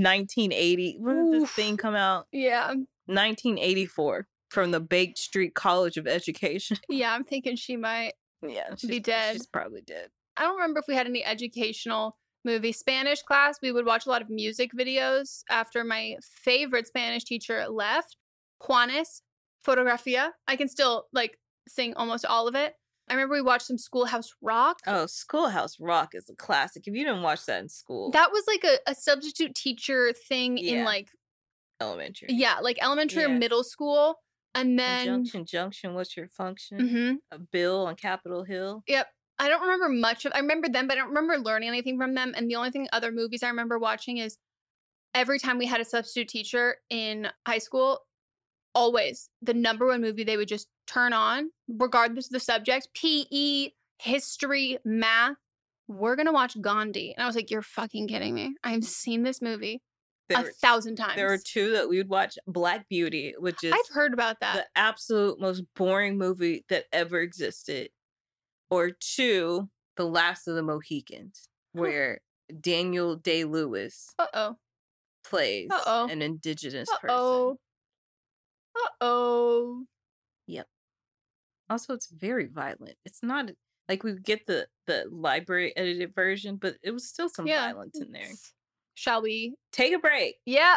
S11: 1980. When did this thing come out?
S10: Yeah,
S11: 1984 from the Bake Street College of Education.
S10: Yeah, I'm thinking she might.
S11: Yeah,
S10: be dead.
S11: She's probably dead.
S10: I don't remember if we had any educational movie. Spanish class, we would watch a lot of music videos after my favorite Spanish teacher left. Juanes. Fotografia. I can still like sing almost all of it. I remember we watched some Schoolhouse Rock.
S11: Oh, Schoolhouse Rock is a classic. If you didn't watch that in school.
S10: That was like a substitute teacher thing in like
S11: elementary.
S10: Yeah, like elementary or middle school. And then
S11: Junction, what's your function?
S10: Mm-hmm.
S11: A bill on Capitol Hill.
S10: Yep. I don't remember much of I remember them, but I don't remember learning anything from them. And the only thing other movies I remember watching is every time we had a substitute teacher in high school, always the number one movie they would just turn on, regardless of the subject, PE, history, math, we're going to watch Gandhi. And I was like, you're fucking kidding me. I've seen this movie 1,000 times.
S11: There were two that we would watch. Black Beauty, which is...
S10: I've heard about that.
S11: The absolute most boring movie that ever existed. Or two, The Last of the Mohicans, where Daniel Day-Lewis plays an indigenous person. Yep. Also, it's very violent. It's not like we get the library edited version, but it was still some violence in there.
S10: Shall we
S11: take a break?
S10: Yeah.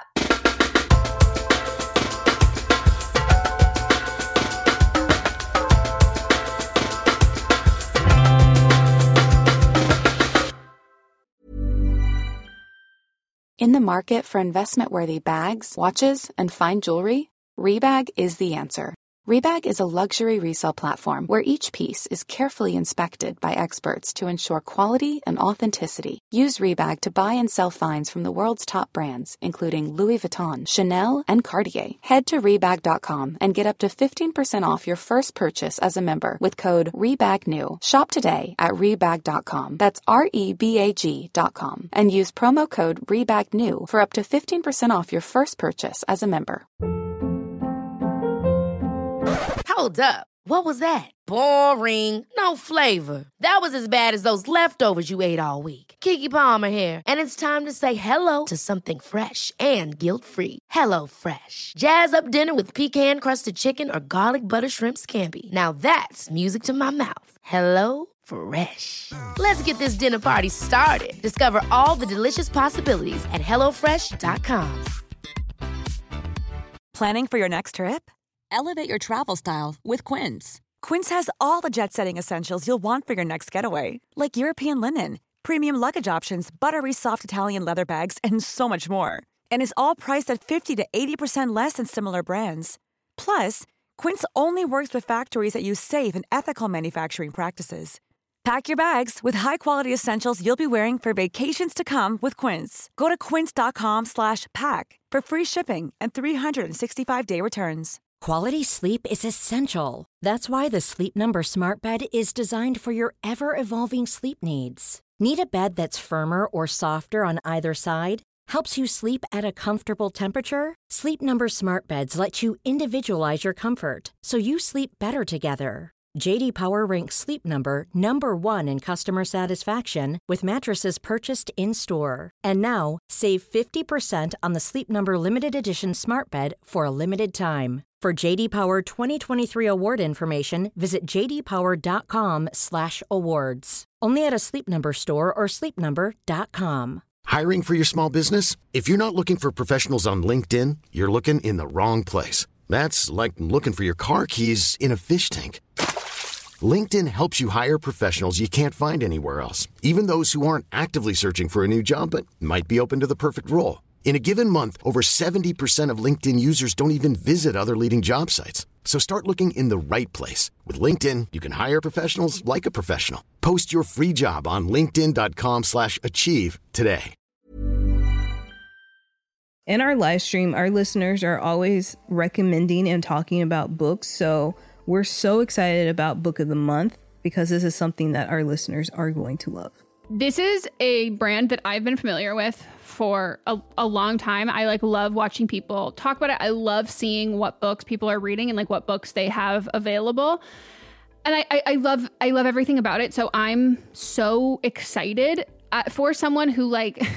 S2: In the market for investment-worthy bags, watches, and fine jewelry, Rebag is the answer. Rebag is a luxury resale platform where each piece is carefully inspected by experts to ensure quality and authenticity. Use Rebag to buy and sell finds from the world's top brands, including Louis Vuitton, Chanel, and Cartier. Head to Rebag.com and get up to 15% off your first purchase as a member with code REBAGNEW. Shop today at Rebag.com. That's REBAG.com. And use promo code REBAGNEW for up to 15% off your first purchase as a member.
S1: Hold up. What was that? Boring. No flavor. That was as bad as those leftovers you ate all week. Keke Palmer here, and it's time to say hello to something fresh and guilt-free. HelloFresh. Jazz up dinner with pecan-crusted chicken or garlic butter shrimp scampi. Now that's music to my mouth. HelloFresh. Let's get this dinner party started. Discover all the delicious possibilities at HelloFresh.com.
S13: Planning for your next trip? Elevate your travel style with Quince. Quince has all the jet-setting essentials you'll want for your next getaway, like European linen, premium luggage options, buttery soft Italian leather bags, and so much more. And is all priced at 50 to 80% less than similar brands. Plus, Quince only works with factories that use safe and ethical manufacturing practices. Pack your bags with high-quality essentials you'll be wearing for vacations to come with Quince. Go to quince.com/pack for free shipping and 365-day returns.
S4: Quality sleep is essential. That's why the Sleep Number Smart Bed is designed for your ever-evolving sleep needs. Need a bed that's firmer or softer on either side? Helps you sleep at a comfortable temperature? Sleep Number Smart Beds let you individualize your comfort, so you sleep better together. J.D. Power ranks Sleep Number number 1 in customer satisfaction with mattresses purchased in-store. And now, save 50% on the Sleep Number Limited Edition Smart Bed for a limited time. For J.D. Power 2023 award information, visit jdpower.com/awards. Only at a Sleep Number store or sleepnumber.com.
S6: Hiring for your small business? If you're not looking for professionals on LinkedIn, you're looking in the wrong place. That's like looking for your car keys in a fish tank. LinkedIn helps you hire professionals you can't find anywhere else, even those who aren't actively searching for a new job but might be open to the perfect role. In a given month, over 70% of LinkedIn users don't even visit other leading job sites. So start looking in the right place. With LinkedIn, you can hire professionals like a professional. Post your free job on linkedin.com/achieve today.
S14: In our live stream, our listeners are always recommending and talking about books. So we're so excited about Book of the Month because this is something that our listeners are going to love.
S10: This is a brand that I've been familiar with for a long time. I love watching people talk about it. I love seeing what books people are reading and what books they have available. And I love everything about it. So I'm so excited for someone who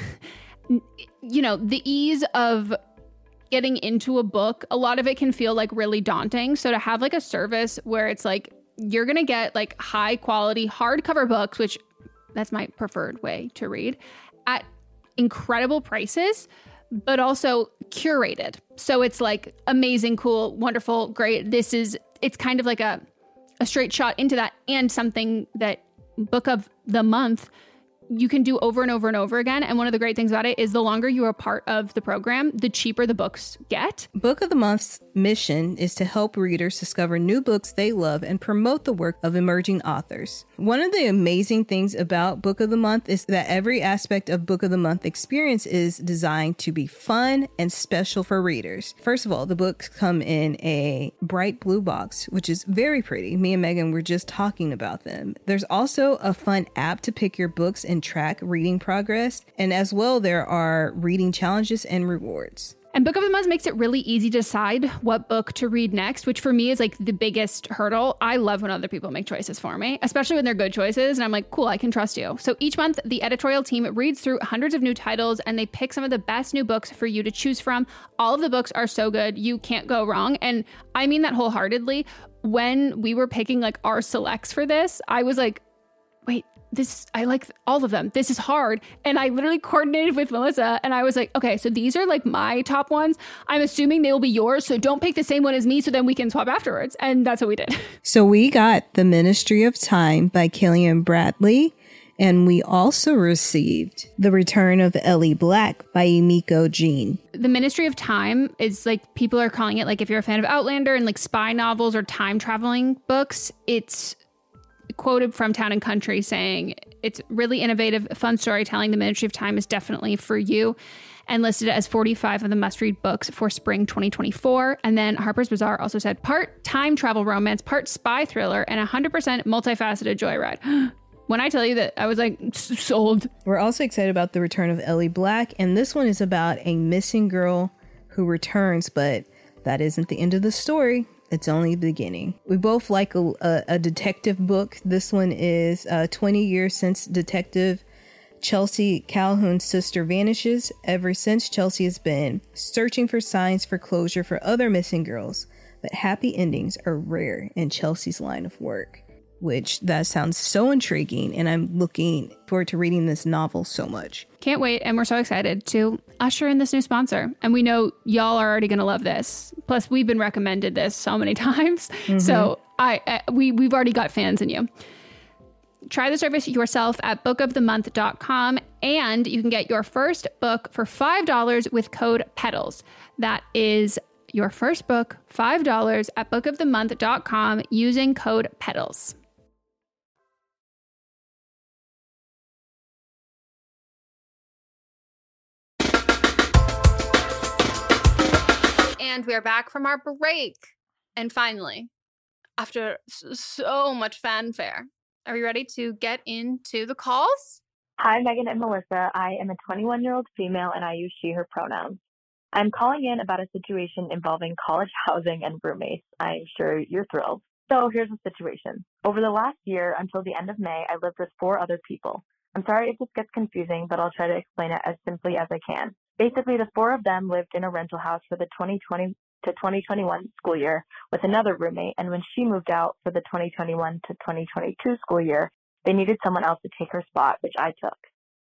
S10: the ease of getting into a book, a lot of it can feel really daunting. So to have a service where it's you're going to get high quality hardcover books, which that's my preferred way to read, at incredible prices, but also curated. So it's amazing, cool, wonderful, great. It's kind of a straight shot into that, and something that Book of the Month you can do over and over and over again. And one of the great things about it is the longer you are part of the program, the cheaper the books get.
S14: Book of the Month's mission is to help readers discover new books they love and promote the work of emerging authors. One of the amazing things about Book of the Month is that every aspect of Book of the Month experience is designed to be fun and special for readers. First of all, the books come in a bright blue box, which is very pretty. Me and Megan were just talking about them. There's also a fun app to pick your books and track reading progress. And as well, there are reading challenges and rewards.
S10: And Book of the Month makes it really easy to decide what book to read next, which for me is the biggest hurdle. I love when other people make choices for me, especially when they're good choices. And I'm cool, I can trust you. So each month, the editorial team reads through hundreds of new titles and they pick some of the best new books for you to choose from. All of the books are so good, you can't go wrong. And I mean that wholeheartedly. When we were picking our selects for this, I was wait, I like all of them. This is hard. And I literally coordinated with Melissa and I was okay, so these are my top ones. I'm assuming they will be yours. So don't pick the same one as me so then we can swap afterwards. And that's what we did.
S14: So we got The Ministry of Time by Killian Bradley. And we also received The Return of Ellie Black by Emiko Jean.
S10: The Ministry of Time is people are calling it if you're a fan of Outlander and spy novels or time traveling books, it's quoted from Town and Country saying it's really innovative, fun storytelling. The Ministry of Time is definitely for you, and listed as 45 of the must-read books for spring 2024. And then Harper's Bazaar also said part time travel romance, part spy thriller, and 100% multifaceted joyride. When I tell you that, I was sold.
S14: We're also excited about The Return of Ellie Black, and this one is about a missing girl who returns, but that isn't the end of the story. It's only the beginning. We both like a detective book. This one is 20 years since Detective Chelsea Calhoun's sister vanishes. Ever since, Chelsea has been searching for signs for closure for other missing girls, but happy endings are rare in Chelsea's line of work, which that sounds so intriguing, and I'm looking forward to reading this novel so much.
S10: Can't wait, and we're so excited to usher in this new sponsor. And we know y'all are already going to love this. Plus, we've been recommended this so many times. Mm-hmm. So we've already got fans in you. Try the service yourself at bookofthemonth.com, and you can get your first book for $5 with code PEDALS. That is your first book, $5 at bookofthemonth.com using code PEDALS. And we are back from our break. And finally, after so much fanfare, are we ready to get into the calls?
S15: Hi, Megan and Melissa. I am a 21-year-old female and I use she, her pronouns. I'm calling in about a situation involving college housing and roommates. I'm sure you're thrilled. So here's the situation. Over the last year until the end of May, I lived with 4 other people. I'm sorry if this gets confusing, but I'll try to explain it as simply as I can. Basically, the 4 of them lived in a rental house for the 2020 to 2021 school year with another roommate, and when she moved out for the 2021 to 2022 school year, they needed someone else to take her spot, which I took.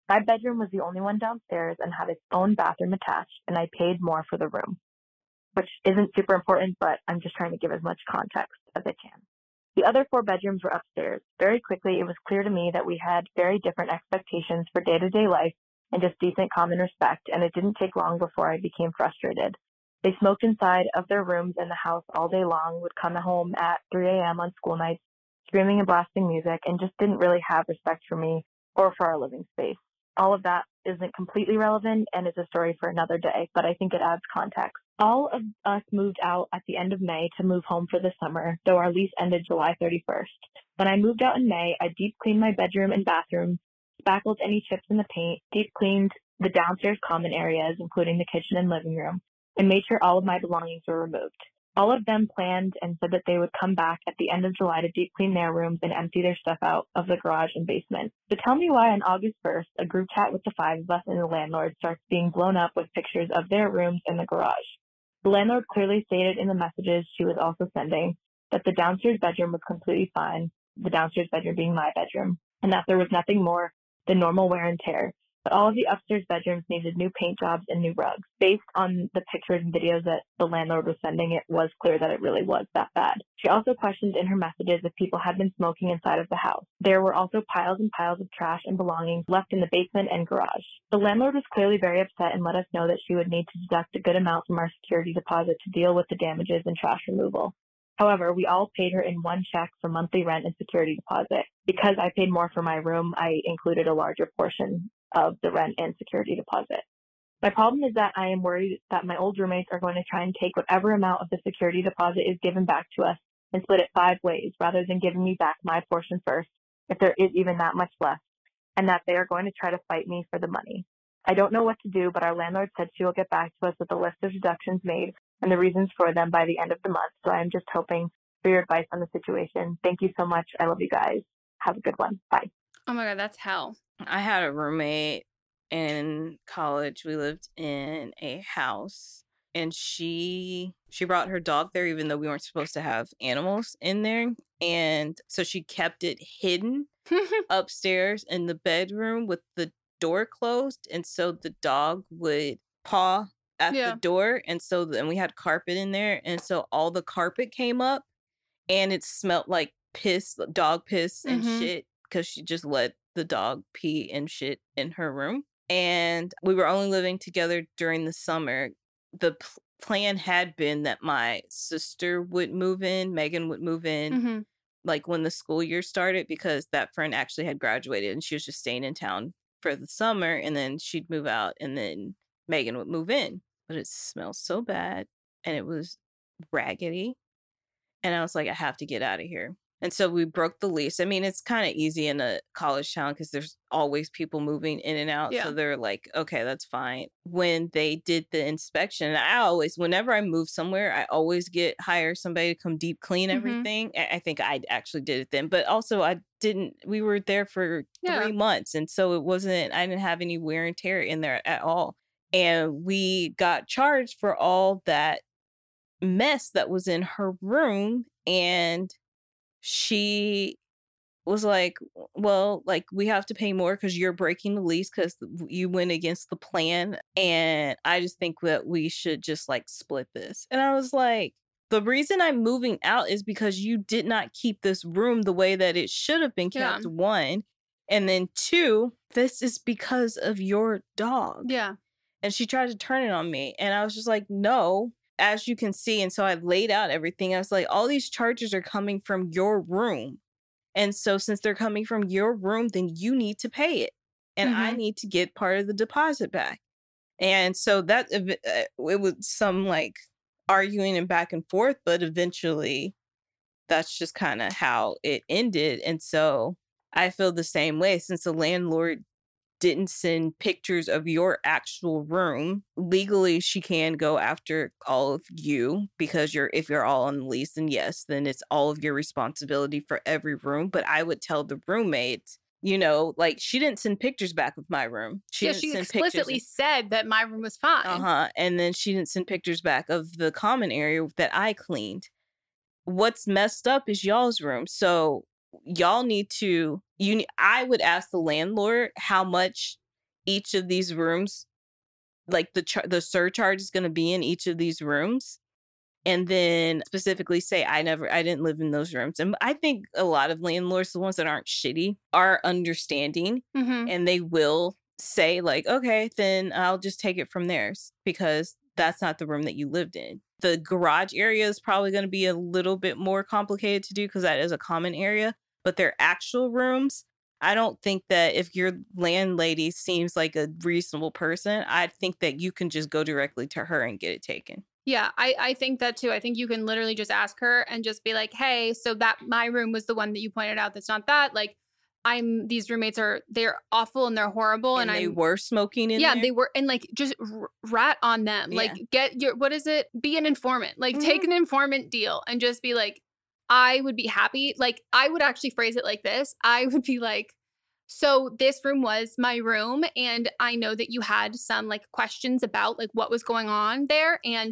S15: My bedroom was the only one downstairs and had its own bathroom attached, and I paid more for the room, which isn't super important, but I'm just trying to give as much context as I can. The other 4 bedrooms were upstairs. Very quickly, it was clear to me that we had very different expectations for day-to-day life and just decent common respect, and it didn't take long before I became frustrated. They smoked inside of their rooms in the house all day long, would come home at 3 a.m. on school nights, screaming and blasting music, and just didn't really have respect for me or for our living space. All of that isn't completely relevant and is a story for another day, but I think it adds context. All of us moved out at the end of May to move home for the summer, though our lease ended July 31st. When I moved out in May, I deep cleaned my bedroom and bathroom, spackled any chips in the paint, deep cleaned the downstairs common areas, including the kitchen and living room, and made sure all of my belongings were removed. All of them planned and said that they would come back at the end of July to deep clean their rooms and empty their stuff out of the garage and basement. So tell me why on August 1st, a group chat with the 5 of us and the landlord starts being blown up with pictures of their rooms in the garage. The landlord clearly stated in the messages she was also sending that the downstairs bedroom was completely fine, the downstairs bedroom being my bedroom, and that there was nothing more than normal wear and tear. But all of the upstairs bedrooms needed new paint jobs and new rugs. Based on the pictures and videos that the landlord was sending, it was clear that it really was that bad. She also questioned in her messages if people had been smoking inside of the house. There were also piles and piles of trash and belongings left in the basement and garage. The landlord was clearly very upset and let us know that she would need to deduct a good amount from our security deposit to deal with the damages and trash removal. However, we all paid her in one check for monthly rent and security deposit. Because I paid more for my room, I included a larger portion of the rent and security deposit. My problem is that I am worried that my old roommates are going to try and take whatever amount of the security deposit is given back to us and split it 5 ways rather than giving me back my portion first, if there is even that much left, and that they are going to try to fight me for the money. I don't know what to do, but our landlord said she will get back to us with a list of deductions made and the reasons for them by the end of the month, so I am just hoping for your advice on the situation. Thank you so much. I love you guys. Have a good one. Bye.
S10: Oh my God, that's hell.
S11: I had a roommate in college. We lived in a house, and she brought her dog there, even though we weren't supposed to have animals in there. And so she kept it hidden upstairs in the bedroom with the door closed. And so the dog would paw at the door. And so then we had carpet in there. And so all the carpet came up and it smelled like piss, dog piss and shit, because she just let the dog pee and shit in her room. And we were only living together during the summer. The plan had been that my sister would move in, Megan would move in, like when the school year started, because that friend actually had graduated and she was just staying in town for the summer, and then she'd move out and then Megan would move in. But it smelled so bad and it was raggedy. And I was like, I have to get out of here. And so we broke the lease. I mean, it's kind of easy in a college town because there's always people moving in and out. Yeah. So they're like, okay, that's fine. When they did the inspection, whenever I move somewhere, I always hire somebody to come deep clean everything. I think I actually did it then. But also we were there for 3 months. And so I didn't have any wear and tear in there at all. And we got charged for all that mess that was in her room. And she was like, well, like, we have to pay more because you're breaking the lease because you went against the plan. And I just think that we should just like split this. And I was like, the reason I'm moving out is because you did not keep this room the way that it should have been kept, 1. And then 2, this is because of your dog. Yeah. And she tried to turn it on me. And I was just like, no. As you can see, and so I laid out everything. I was like, all these charges are coming from your room. And so since they're coming from your room, then you need to pay it. And I need to get part of the deposit back. And so that it was some like arguing and back and forth, but eventually that's just kind of how it ended. And so I feel the same way, since the landlord didn't send pictures of your actual room. Legally, she can go after all of you because if you're all on the lease, then yes, then it's all of your responsibility for every room. But I would tell the roommates, like, she didn't send pictures back of my room. She
S10: explicitly said that my room was fine.
S11: And then she didn't send pictures back of the common area that I cleaned. What's messed up is y'all's room. So y'all need to, I would ask the landlord how much each of these rooms, like the surcharge is going to be in each of these rooms. And then specifically say, I didn't live in those rooms. And I think a lot of landlords, the ones that aren't shitty, are understanding. And they will say like, okay, then I'll just take it from there because that's not the room that you lived in. The garage area is probably going to be a little bit more complicated to do because that is a common area. But their actual rooms, I don't think that if your landlady seems like a reasonable person, I think that you can just go directly to her and get it taken.
S10: Yeah, I think that too. I think you can literally just ask her and just be like, hey, so that my room was the one that you pointed out that's not that. Like, these roommates they're awful and they're horrible. And they
S11: were smoking in there?
S10: Yeah, they were. And like, just rat on them. Yeah. Like, what is it? Be an informant. Like, take an informant deal and just be like, I would be happy. Like, I would actually phrase it like this. I would be like, so this room was my room. And I know that you had some like questions about like what was going on there. And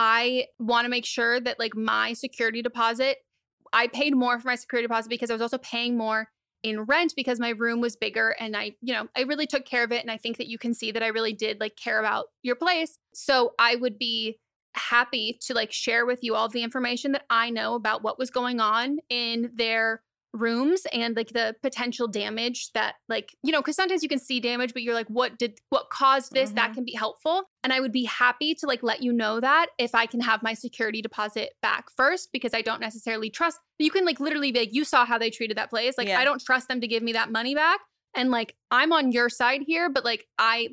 S10: I want to make sure that like my security deposit, I paid more for my security deposit because I was also paying more in rent because my room was bigger and I really took care of it. And I think that you can see that I really did like care about your place. So I would be happy to like share with you all of the information that I know about what was going on in their rooms and like the potential damage that like, because sometimes you can see damage, but you're like, what caused this? That can be helpful. And I would be happy to like let you know that if I can have my security deposit back first, because I don't necessarily trust. You can like literally be like, you saw how they treated that place. Like, I don't trust them to give me that money back. And like, I'm on your side here, but like,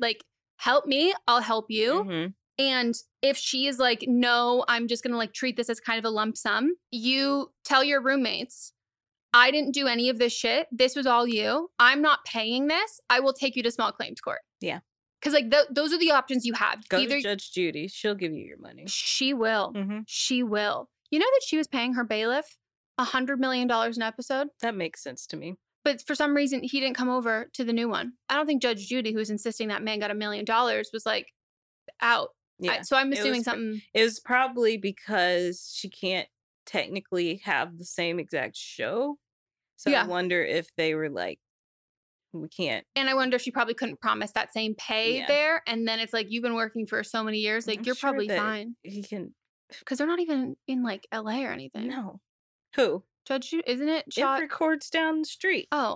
S10: help me, I'll help you. And if she is like, no, I'm just going to like treat this as kind of a lump sum, you tell your roommates, I didn't do any of this shit. This was all you. I'm not paying this. I will take you to small claims court.
S11: Yeah.
S10: Because like those are the options you have.
S11: Go to Judge Judy. She'll give you your money.
S10: She will. She will. You know that she was paying her bailiff $100 million an episode?
S11: That makes sense to me.
S10: But for some reason, he didn't come over to the new one. I don't think Judge Judy, who's insisting that man got $1 million, was like out.
S11: Yeah.
S10: So I'm assuming something.
S11: It was probably because she can't technically have the same exact show. So I wonder if they were like, we can't.
S10: And I wonder if she probably couldn't promise that same pay there. And then it's like, you've been working for so many years. Like, you're probably fine.
S11: He can.
S10: Because they're not even in like LA or anything.
S11: No. Who?
S10: Judge Judy, isn't it?
S11: It records down the street.
S10: Oh,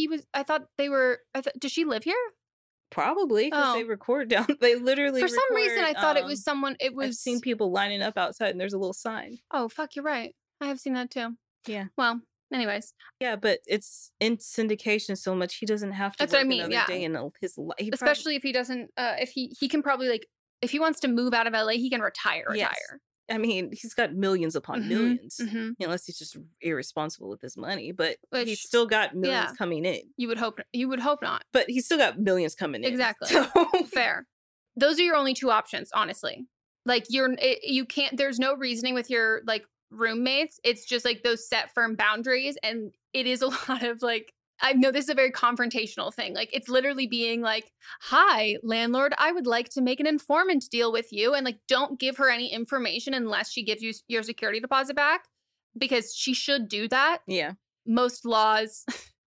S10: does she live here?
S11: Probably, because they record down. They literally
S10: For some reason, I thought it was someone.
S11: I've seen people lining up outside and there's a little sign.
S10: Oh, fuck, you're right. I have seen that too.
S11: Yeah.
S10: Well, anyways.
S11: Yeah, but it's in syndication so much he doesn't have to
S10: That's
S11: work
S10: what I mean,
S11: another day in his life.
S10: Especially if he doesn't, if he can probably like, if he wants to move out of LA, he can retire.
S11: Yes. I mean, he's got millions upon millions, unless he's just irresponsible with his money. But he's still got millions coming in.
S10: You would hope not.
S11: But he's still got millions coming in.
S10: Exactly. So. Fair. Those are your only two options, honestly. Like you can't. There's no reasoning with your like roommates. It's just like those set firm boundaries, and it is a lot of like. I know this is a very confrontational thing. Like, it's literally being like, hi, landlord, I would like to make an informant deal with you. And like, don't give her any information unless she gives you your security deposit back, because she should do that.
S11: Yeah.
S10: Most laws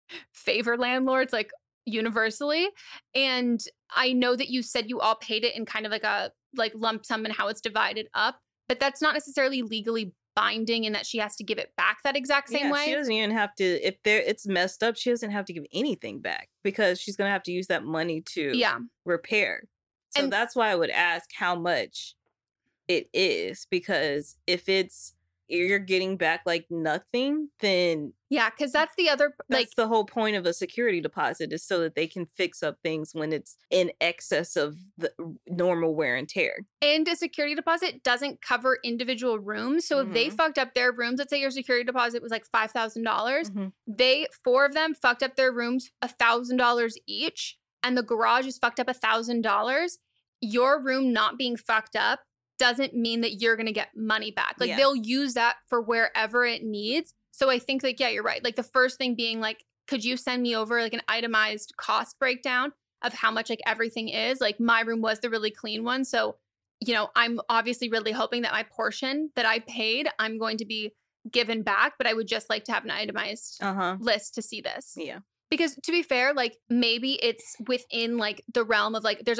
S10: favor landlords like universally. And I know that you said you all paid it in kind of like a like lump sum and how it's divided up, but that's not necessarily legally binding in that she has to give it back that exact same way.
S11: She doesn't even have to, if it's messed up, she doesn't have to give anything back because she's going to have to use that money to repair. So that's why I would ask how much it is, because if you're getting back like nothing, then
S10: because that's the other
S11: that's the whole point of a security deposit, is so that they can fix up things when it's in excess of the normal wear and tear.
S10: And a security deposit doesn't cover individual rooms. So if they fucked up their rooms, let's say your security deposit was like $5,000, four of them fucked up their rooms $1,000 each, and the garage is fucked up $1,000. Your room not being fucked up doesn't mean that you're going to get money back. Like they'll use that for wherever it needs. So I think like, you're right. Like the first thing being like, could you send me over like an itemized cost breakdown of how much like everything is? Like my room was the really clean one. So, I'm obviously really hoping that my portion that I paid, I'm going to be given back, but I would just like to have an itemized list to see this.
S11: Yeah.
S10: Because to be fair, like maybe it's within like the realm of like there's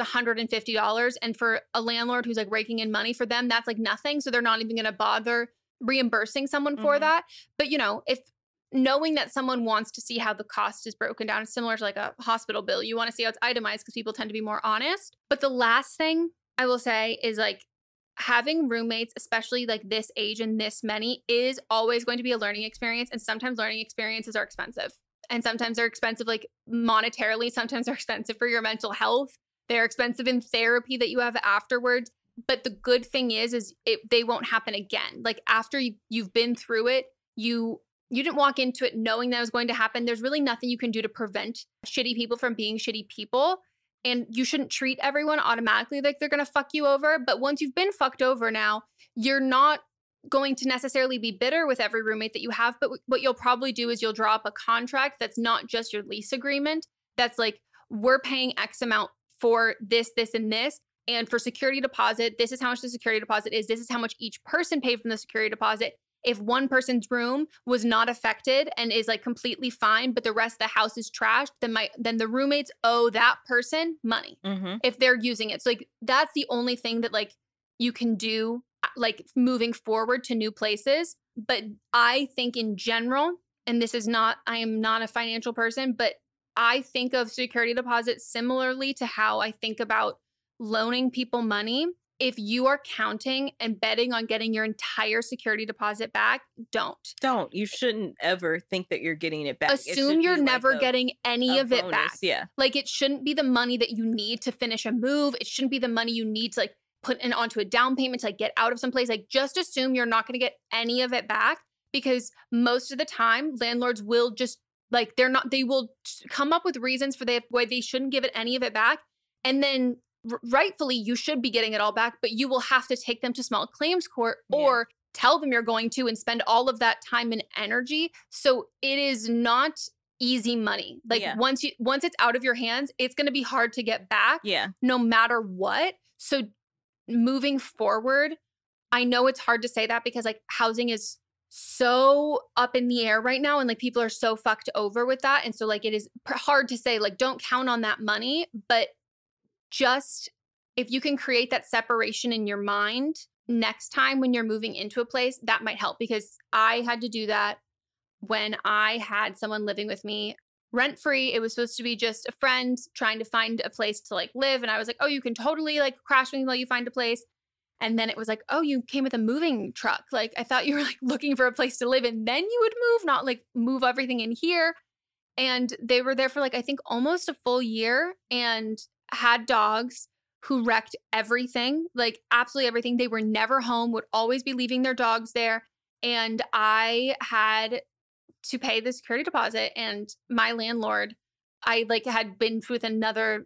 S10: $150 and for a landlord who's like raking in money for them, that's like nothing. So they're not even going to bother reimbursing someone for that. But you know, if knowing that someone wants to see how the cost is broken down, it's similar to like a hospital bill. You want to see how it's itemized because people tend to be more honest. But the last thing I will say is like having roommates, especially like this age and this many, is always going to be a learning experience. And sometimes learning experiences are expensive. And sometimes they're expensive like monetarily. Sometimes they're expensive for your mental health. They're expensive in therapy that you have afterwards. But the good thing is they won't happen again. Like after you've been through it, you didn't walk into it knowing that it was going to happen. There's really nothing you can do to prevent shitty people from being shitty people. And you shouldn't treat everyone automatically like they're going to fuck you over. But once you've been fucked over now, you're not going to necessarily be bitter with every roommate that you have. But what you'll probably do is you'll draw up a contract that's not just your lease agreement. That's like, we're paying X amount for this, this, and this. And for security deposit, this is how much the security deposit is. This is how much each person paid from the security deposit. If one person's room was not affected and is like completely fine, but the rest of the house is trashed, then the roommates owe that person money if they're using it. So like that's the only thing that like you can do like moving forward to new places. But I think in general, and I am not a financial person, but I think of security deposits similarly to how I think about loaning people money. If you are counting and betting on getting your entire security deposit back, don't.
S11: You shouldn't ever think that you're getting it back.
S10: Assume you're never getting any of it back.
S11: Yeah.
S10: Like it shouldn't be the money that you need to finish a move. It shouldn't be the money you need to like put in onto a down payment to like get out of someplace. Like just assume you're not going to get any of it back, because most of the time landlords will just like, they will come up with reasons for why they shouldn't give it any of it back. And then rightfully, you should be getting it all back, but you will have to take them to small claims court or tell them you're going to and spend all of that time and energy. So it is not easy money. Like once it's out of your hands, it's going to be hard to get back no matter what. So moving forward, I know it's hard to say that because like housing is so up in the air right now and like people are so fucked over with that. And so like it is hard to say like don't count on that money, but just if you can create that separation in your mind next time when you're moving into a place, that might help, because I had to do that when I had someone living with me rent-free. It was supposed to be just a friend trying to find a place to like live. And I was like, oh, you can totally like crash with me while you find a place. And then it was like, oh, you came with a moving truck. Like I thought you were like looking for a place to live and then you would move, not like move everything in here. And they were there for like, I think almost a full year and had dogs who wrecked everything, like absolutely everything. They were never home, would always be leaving their dogs there. And I had to pay the security deposit. And my landlord, I like had been with another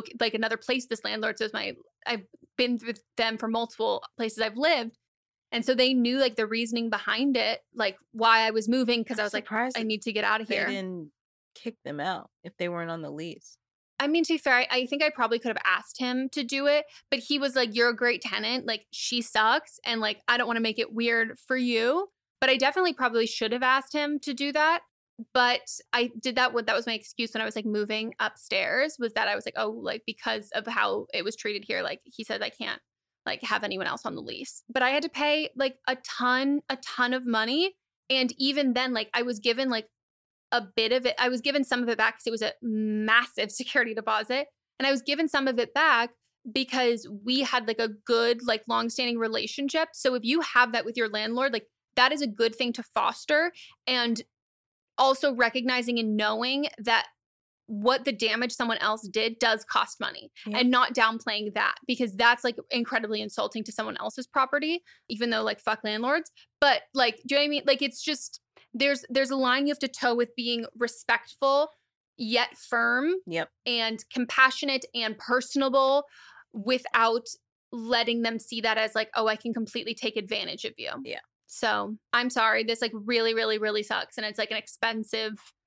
S10: place. This landlord says I've been with them for multiple places I've lived. And so they knew like the reasoning behind it, like why I was moving. Cause I was like, I need to get out of here.
S11: They didn't kick them out if they weren't on the lease.
S10: I mean, to be fair, I think I probably could have asked him to do it, but he was like, you're a great tenant. Like, she sucks. And like, I don't want to make it weird for you. But I definitely probably should have asked him to do that. But I did that. That was my excuse when I was like moving upstairs, was that I was like, oh, like because of how it was treated here. Like he said, I can't like have anyone else on the lease. But I had to pay like a ton of money. And even then, like I was given like a bit of it. I was given some of it back because it was a massive security deposit. And I was given some of it back because we had like a good, like longstanding relationship. So if you have that with your landlord, like that is a good thing to foster. And also recognizing and knowing that what the damage someone else did does cost money, and not downplaying that, because that's like incredibly insulting to someone else's property, even though like fuck landlords. But like, do you know what I mean? Like, it's just, there's a line you have to toe with being respectful yet firm and compassionate and personable without letting them see that as like, oh, I can completely take advantage of you.
S11: Yeah.
S10: So I'm sorry, this like really, really, really sucks. And it's like an expensive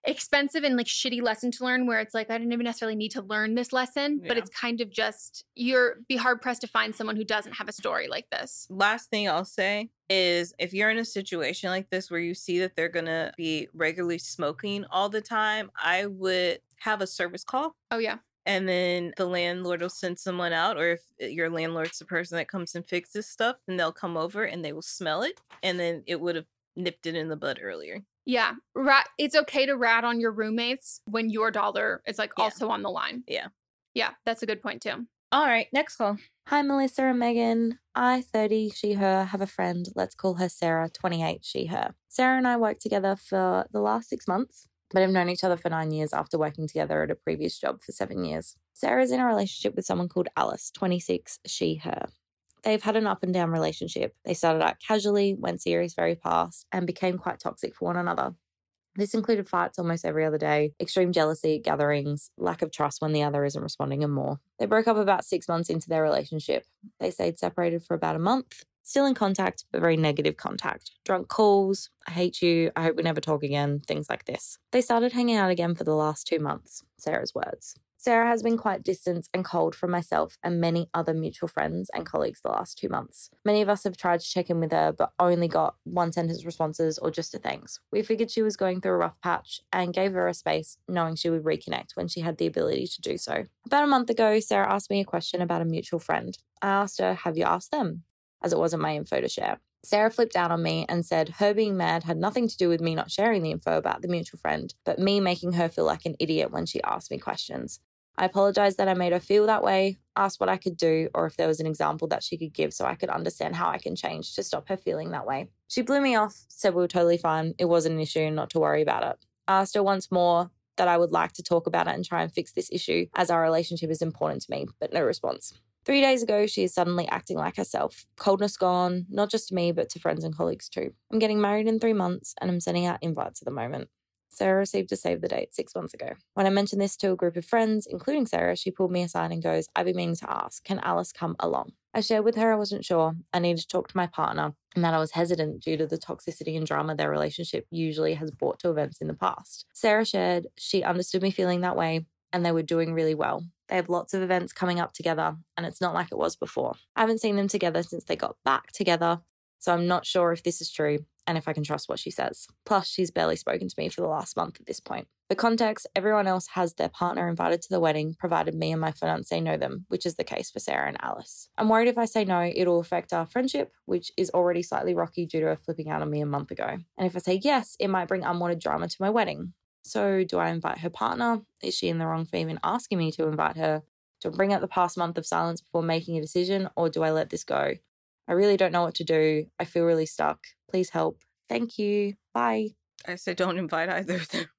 S10: expensive and like shitty lesson to learn where it's like, I didn't even necessarily need to learn this lesson, but it's kind of just, be hard pressed to find someone who doesn't have a story like this.
S11: Last thing I'll say is if you're in a situation like this where you see that they're going to be regularly smoking all the time, I would have a service call.
S10: Oh, yeah.
S11: And then the landlord will send someone out, or if your landlord's the person that comes and fixes stuff, then they'll come over and they will smell it. And then it would have nipped it in the bud earlier.
S10: Yeah. It's okay to rat on your roommates when your dollar is like also on the line.
S11: Yeah.
S10: Yeah. That's a good point too.
S11: All right. Next call.
S16: Hi, Melissa and Megan. I, 30, she, her, have a friend. Let's call her Sarah, 28, she, her. Sarah and I worked together for the last 6 months, but have known each other for 9 years after working together at a previous job for 7 years. Sarah's in a relationship with someone called Alice, 26, she, her. They've had an up and down relationship. They started out casually, went serious very fast, and became quite toxic for one another. This included fights almost every other day, extreme jealousy at gatherings, lack of trust when the other isn't responding, and more. They broke up about 6 months into their relationship. They stayed separated for about a month, still in contact, but very negative contact. Drunk calls, I hate you, I hope we never talk again, things like this. They started hanging out again for the last 2 months, Sarah's words. Sarah has been quite distant and cold from myself and many other mutual friends and colleagues the last 2 months. Many of us have tried to check in with her, but only got one-sentence responses or just a thanks. We figured she was going through a rough patch and gave her a space, knowing she would reconnect when she had the ability to do so. About a month ago, Sarah asked me a question about a mutual friend. I asked her, have you asked them? As it wasn't my info to share. Sarah flipped out on me and said her being mad had nothing to do with me not sharing the info about the mutual friend, but me making her feel like an idiot when she asked me questions. I apologized that I made her feel that way, asked what I could do or if there was an example that she could give so I could understand how I can change to stop her feeling that way. She blew me off, said we were totally fine, it wasn't an issue, not to worry about it. I asked her once more that I would like to talk about it and try and fix this issue as our relationship is important to me, but no response. 3 days ago, she is suddenly acting like herself. Coldness gone, not just to me, but to friends and colleagues too. I'm getting married in 3 months and I'm sending out invites at the moment. Sarah received a save the date 6 months ago. When I mentioned this to a group of friends, including Sarah, she pulled me aside and goes, I've been meaning to ask, can Alice come along? I shared with her I wasn't sure, I needed to talk to my partner, and that I was hesitant due to the toxicity and drama their relationship usually has brought to events in the past. Sarah shared she understood me feeling that way, and they were doing really well. They have lots of events coming up together, and it's not like it was before. I haven't seen them together since they got back together, so I'm not sure if this is true and if I can trust what she says. Plus, she's barely spoken to me for the last month at this point. For context, everyone else has their partner invited to the wedding, provided me and my fiancé know them, which is the case for Sarah and Alice. I'm worried if I say no, it'll affect our friendship, which is already slightly rocky due to her flipping out on me a month ago. And if I say yes, it might bring unwanted drama to my wedding. So do I invite her partner? Is she in the wrong for even asking me to invite her? Do I bring up the past month of silence before making a decision, or do I let this go? I really don't know what to do. I feel really stuck. Please help. Thank you. Bye.
S11: I said don't invite either of them.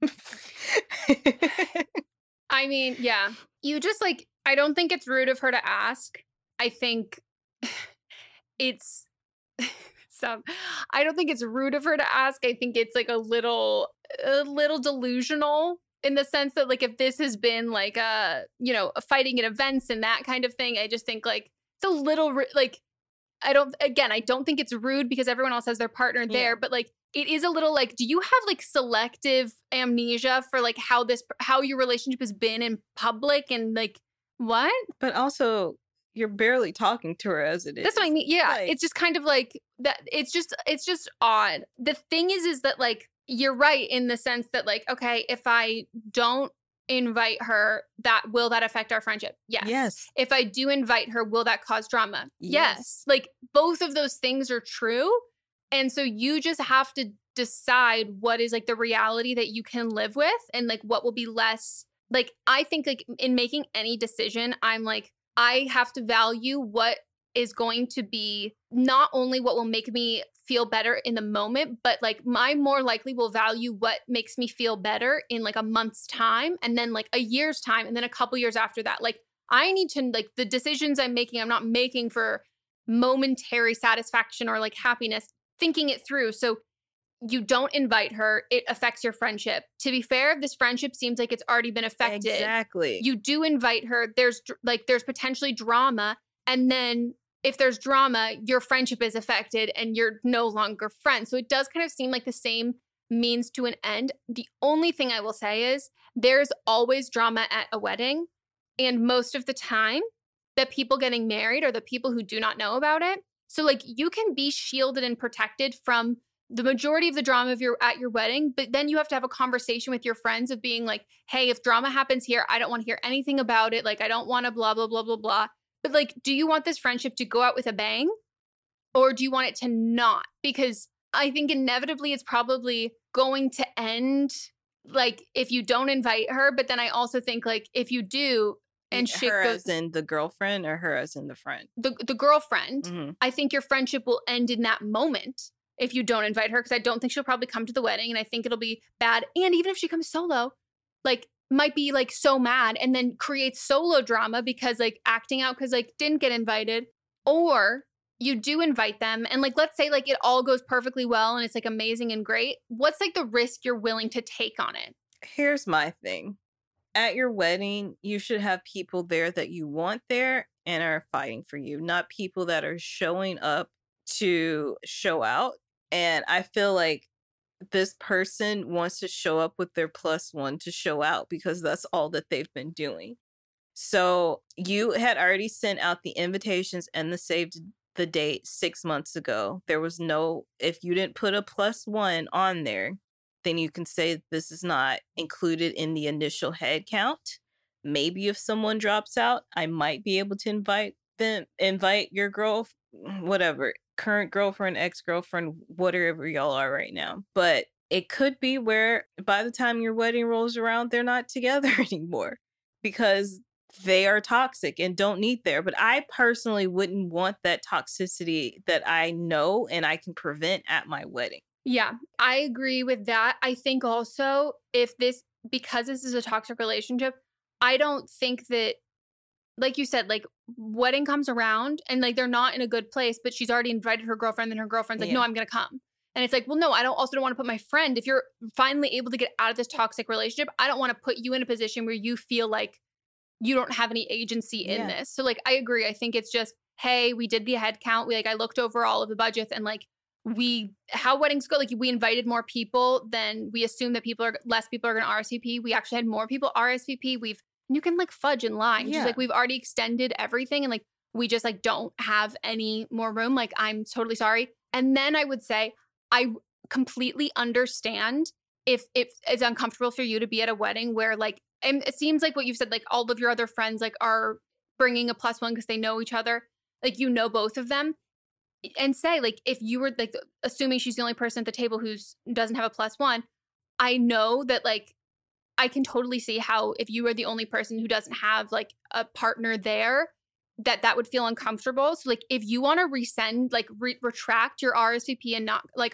S10: I mean, yeah. You just like, I don't think it's rude of her to ask. I think it's I don't think it's rude of her to ask. I think it's like a little delusional in the sense that like if this has been like a fighting at events and that kind of thing, I just think like it's a little like I don't think it's rude because everyone else has their partner there, but like it is a little like, do you have like selective amnesia for like how your relationship has been in public and like what?
S11: But also you're barely talking to her as it is.
S10: That's what I mean. Yeah. Like, it's just kind of like that. It's just odd. The thing is that like, you're right in the sense that like, okay, if I don't invite her, will that affect our friendship? Yes. If I do invite her, will that cause drama? Yes. Like both of those things are true. And so you just have to decide what is like the reality that you can live with and like what will be less. Like I think like in making any decision, I'm like, I have to value what is going to be not only what will make me feel better in the moment, but like I more likely will value what makes me feel better in like a month's time and then like a year's time and then a couple years after that. Like I need to like the decisions I'm not making for momentary satisfaction or like happiness, thinking it through. So you don't invite her, it affects your friendship. To be fair, this friendship seems like it's already been affected.
S11: Exactly.
S10: You do invite her, there's potentially drama, and then if there's drama, your friendship is affected and you're no longer friends. So it does kind of seem like the same means to an end. The only thing I will say is there's always drama at a wedding. And most of the time, the people getting married are the people who do not know about it. So like you can be shielded and protected from the majority of the drama at your wedding, but then you have to have a conversation with your friends of being like, hey, if drama happens here, I don't want to hear anything about it. Like, I don't want to blah, blah, blah, blah, blah. But like, do you want this friendship to go out with a bang? Or do you want it to not? Because I think inevitably it's probably going to end like if you don't invite her. But then I also think like if you do, and shit
S11: her
S10: goes,
S11: as in the girlfriend or her as in the friend?
S10: The girlfriend. I think your friendship will end in that moment if you don't invite her, because I don't think she'll probably come to the wedding, and I think it'll be bad. And even if she comes solo, like might be like so mad and then create solo drama because like acting out because like didn't get invited. Or you do invite them and like let's say like it all goes perfectly well and it's like amazing and great. What's like the risk you're willing to take on it?
S11: Here's my thing. At your wedding, you should have people there that you want there and are fighting for you, not people that are showing up to show out. And I feel like this person wants to show up with their +1 to show out because that's all that they've been doing. So you had already sent out the invitations and the save the date 6 months ago. There was no, if you didn't put a +1 on there, then you can say this is not included in the initial head count. Maybe if someone drops out, I might be able to invite your girl, whatever, current girlfriend, ex-girlfriend, whatever y'all are right now. But it could be where by the time your wedding rolls around, they're not together anymore because they are toxic and don't need there. But I personally wouldn't want that toxicity that I know and I can prevent at my wedding.
S10: Yeah, I agree with that. I think also because this is a toxic relationship, I don't think that, like you said, like wedding comes around and like they're not in a good place, but she's already invited her girlfriend and her girlfriend's like, no, I'm going to come. And it's like, well, no, I don't want to put my friend, if you're finally able to get out of this toxic relationship, I don't want to put you in a position where you feel like you don't have any agency in this. So like, I agree. I think it's just, hey, we did the head count. I looked over all of the budgets and like, how weddings go, like we invited more people than we assumed that less people are going to RSVP. We actually had more people RSVP. You can like fudge and lie. Just like we've already extended everything and like we just like don't have any more room. Like I'm totally sorry. And then I would say I completely understand if it's uncomfortable for you to be at a wedding where like, and it seems like what you've said, like all of your other friends like are bringing a +1 because they know each other. Like you know both of them. And say, like, if you were, like, assuming she's the only person at the table who doesn't have a +1, I know that, like, I can totally see how if you were the only person who doesn't have, like, a partner there, that would feel uncomfortable. So, like, if you want to resend, like, retract your RSVP and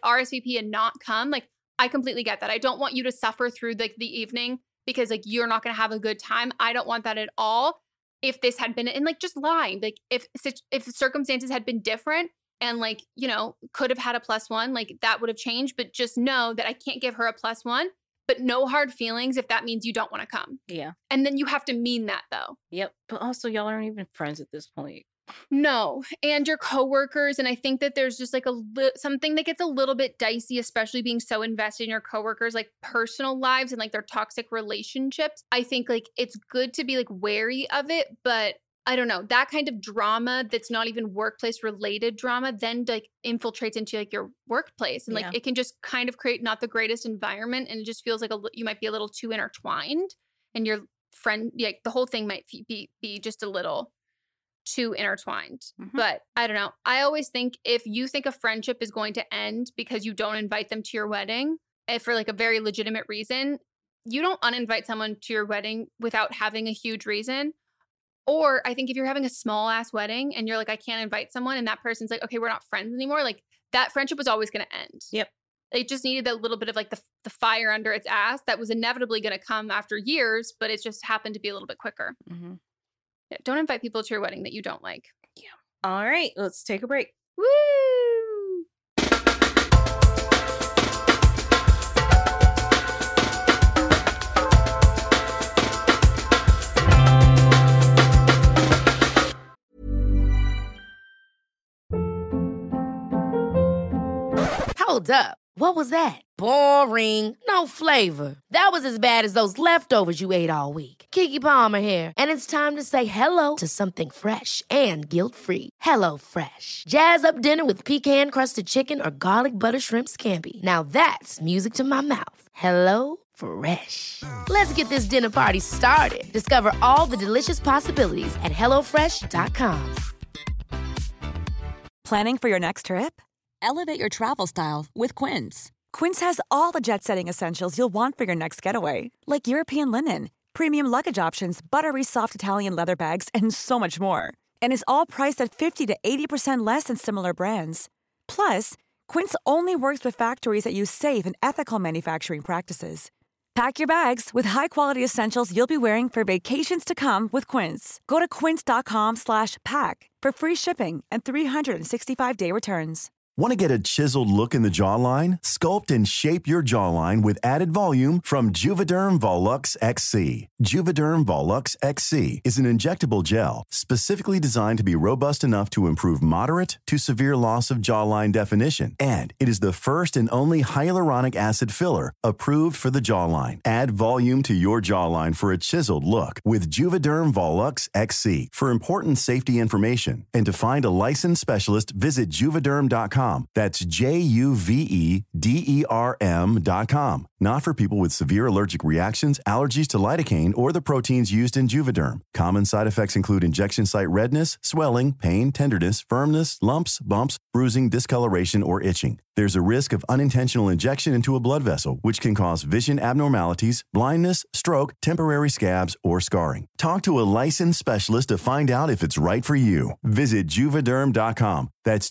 S10: not come, like, I completely get that. I don't want you to suffer through, like, the evening because, like, you're not going to have a good time. I don't want that at all. If this had been, and, like, just lying, like, if the circumstances had been different, and like, you know, could have had a +1, like that would have changed. But just know that I can't give her a +1, but no hard feelings if that means you don't want to come.
S11: Yeah.
S10: And then you have to mean that though.
S11: Yep. But also y'all aren't even friends at this point.
S10: No. And your coworkers. And I think that there's just like something that gets a little bit dicey, especially being so invested in your coworkers, like personal lives and like their toxic relationships. I think like it's good to be like wary of it, but I don't know, that kind of drama that's not even workplace related drama then like infiltrates into like your workplace. And like it can just kind of create not the greatest environment. And it just feels like you might be a little too intertwined and your friend, like the whole thing might be just a little too intertwined. Mm-hmm. But I don't know. I always think if you think a friendship is going to end because you don't invite them to your wedding for like a very legitimate reason, you don't uninvite someone to your wedding without having a huge reason. Or I think if you're having a small ass wedding and you're like, I can't invite someone and that person's like, okay, we're not friends anymore. Like that friendship was always going to end.
S11: Yep.
S10: It just needed that little bit of like the fire under its ass that was inevitably going to come after years, but it just happened to be a little bit quicker. Mm-hmm. Yeah, don't invite people to your wedding that you don't like.
S11: Yeah. All right, let's take a break.
S10: Woo!
S1: Hold up. What was that? Boring. No flavor. That was as bad as those leftovers you ate all week. Keke Palmer here, and it's time to say hello to something fresh and guilt-free. Hello Fresh. Jazz up dinner with pecan-crusted chicken or garlic butter shrimp scampi. Now that's music to my mouth. Hello Fresh. Let's get this dinner party started. Discover all the delicious possibilities at hellofresh.com.
S13: Planning for your next trip? Elevate your travel style with Quince. Quince has all the jet-setting essentials you'll want for your next getaway, like European linen, premium luggage options, buttery soft Italian leather bags, and so much more. And is all priced at 50 to 80% less than similar brands. Plus, Quince only works with factories that use safe and ethical manufacturing practices. Pack your bags with high-quality essentials you'll be wearing for vacations to come with Quince. Go to quince.com/pack for free shipping and 365-day returns.
S17: Want to get a chiseled look in the jawline? Sculpt and shape your jawline with added volume from Juvederm Volux XC. Juvederm Volux XC is an injectable gel specifically designed to be robust enough to improve moderate to severe loss of jawline definition. And it is the first and only hyaluronic acid filler approved for the jawline. Add volume to your jawline for a chiseled look with Juvederm Volux XC. For important safety information and to find a licensed specialist, visit Juvederm.com. That's Juvederm.com. Not for people with severe allergic reactions, allergies to lidocaine, or the proteins used in Juvederm. Common side effects include injection site redness, swelling, pain, tenderness, firmness, lumps, bumps, bruising, discoloration, or itching. There's a risk of unintentional injection into a blood vessel, which can cause vision abnormalities, blindness, stroke, temporary scabs, or scarring. Talk to a licensed specialist to find out if it's right for you. Visit Juvederm.com. That's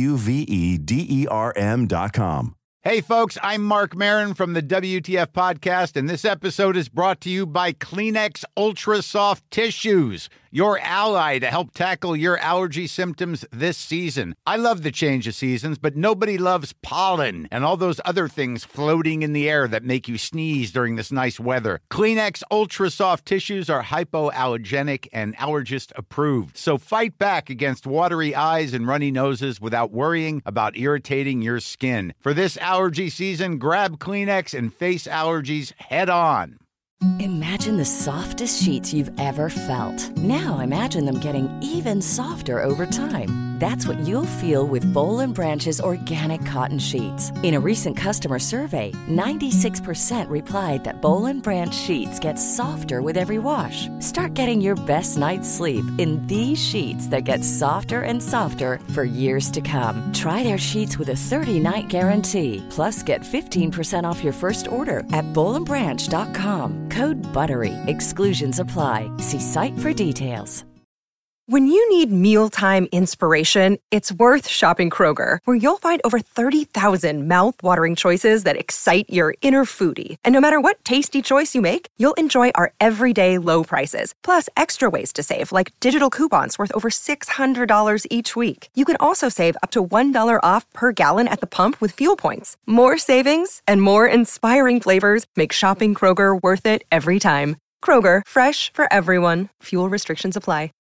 S17: Juvederm.com.
S18: Hey, folks, I'm Mark Maron from the WTF Podcast, and this episode is brought to you by Kleenex Ultra Soft Tissues, your ally to help tackle your allergy symptoms this season. I love the change of seasons, but nobody loves pollen and all those other things floating in the air that make you sneeze during this nice weather. Kleenex Ultra Soft Tissues are hypoallergenic and allergist approved, so fight back against watery eyes and runny noses without worrying about irritating your skin. For this allergy season, grab Kleenex and face allergies head on.
S19: Imagine the softest sheets you've ever felt. Now imagine them getting even softer over time. That's what you'll feel with Boll & Branch's organic cotton sheets. In a recent customer survey, 96% replied that Boll & Branch sheets get softer with every wash. Start getting your best night's sleep in these sheets that get softer and softer for years to come. Try their sheets with a 30-night guarantee. Plus, get 15% off your first order at bollandbranch.com. Code BUTTERY. Exclusions apply. See site for details.
S20: When you need mealtime inspiration, it's worth shopping Kroger, where you'll find over 30,000 mouth-watering choices that excite your inner foodie. And no matter what tasty choice you make, you'll enjoy our everyday low prices, plus extra ways to save, like digital coupons worth over $600 each week. You can also save up to $1 off per gallon at the pump with fuel points. More savings and more inspiring flavors make shopping Kroger worth it every time. Kroger, fresh for everyone. Fuel restrictions apply.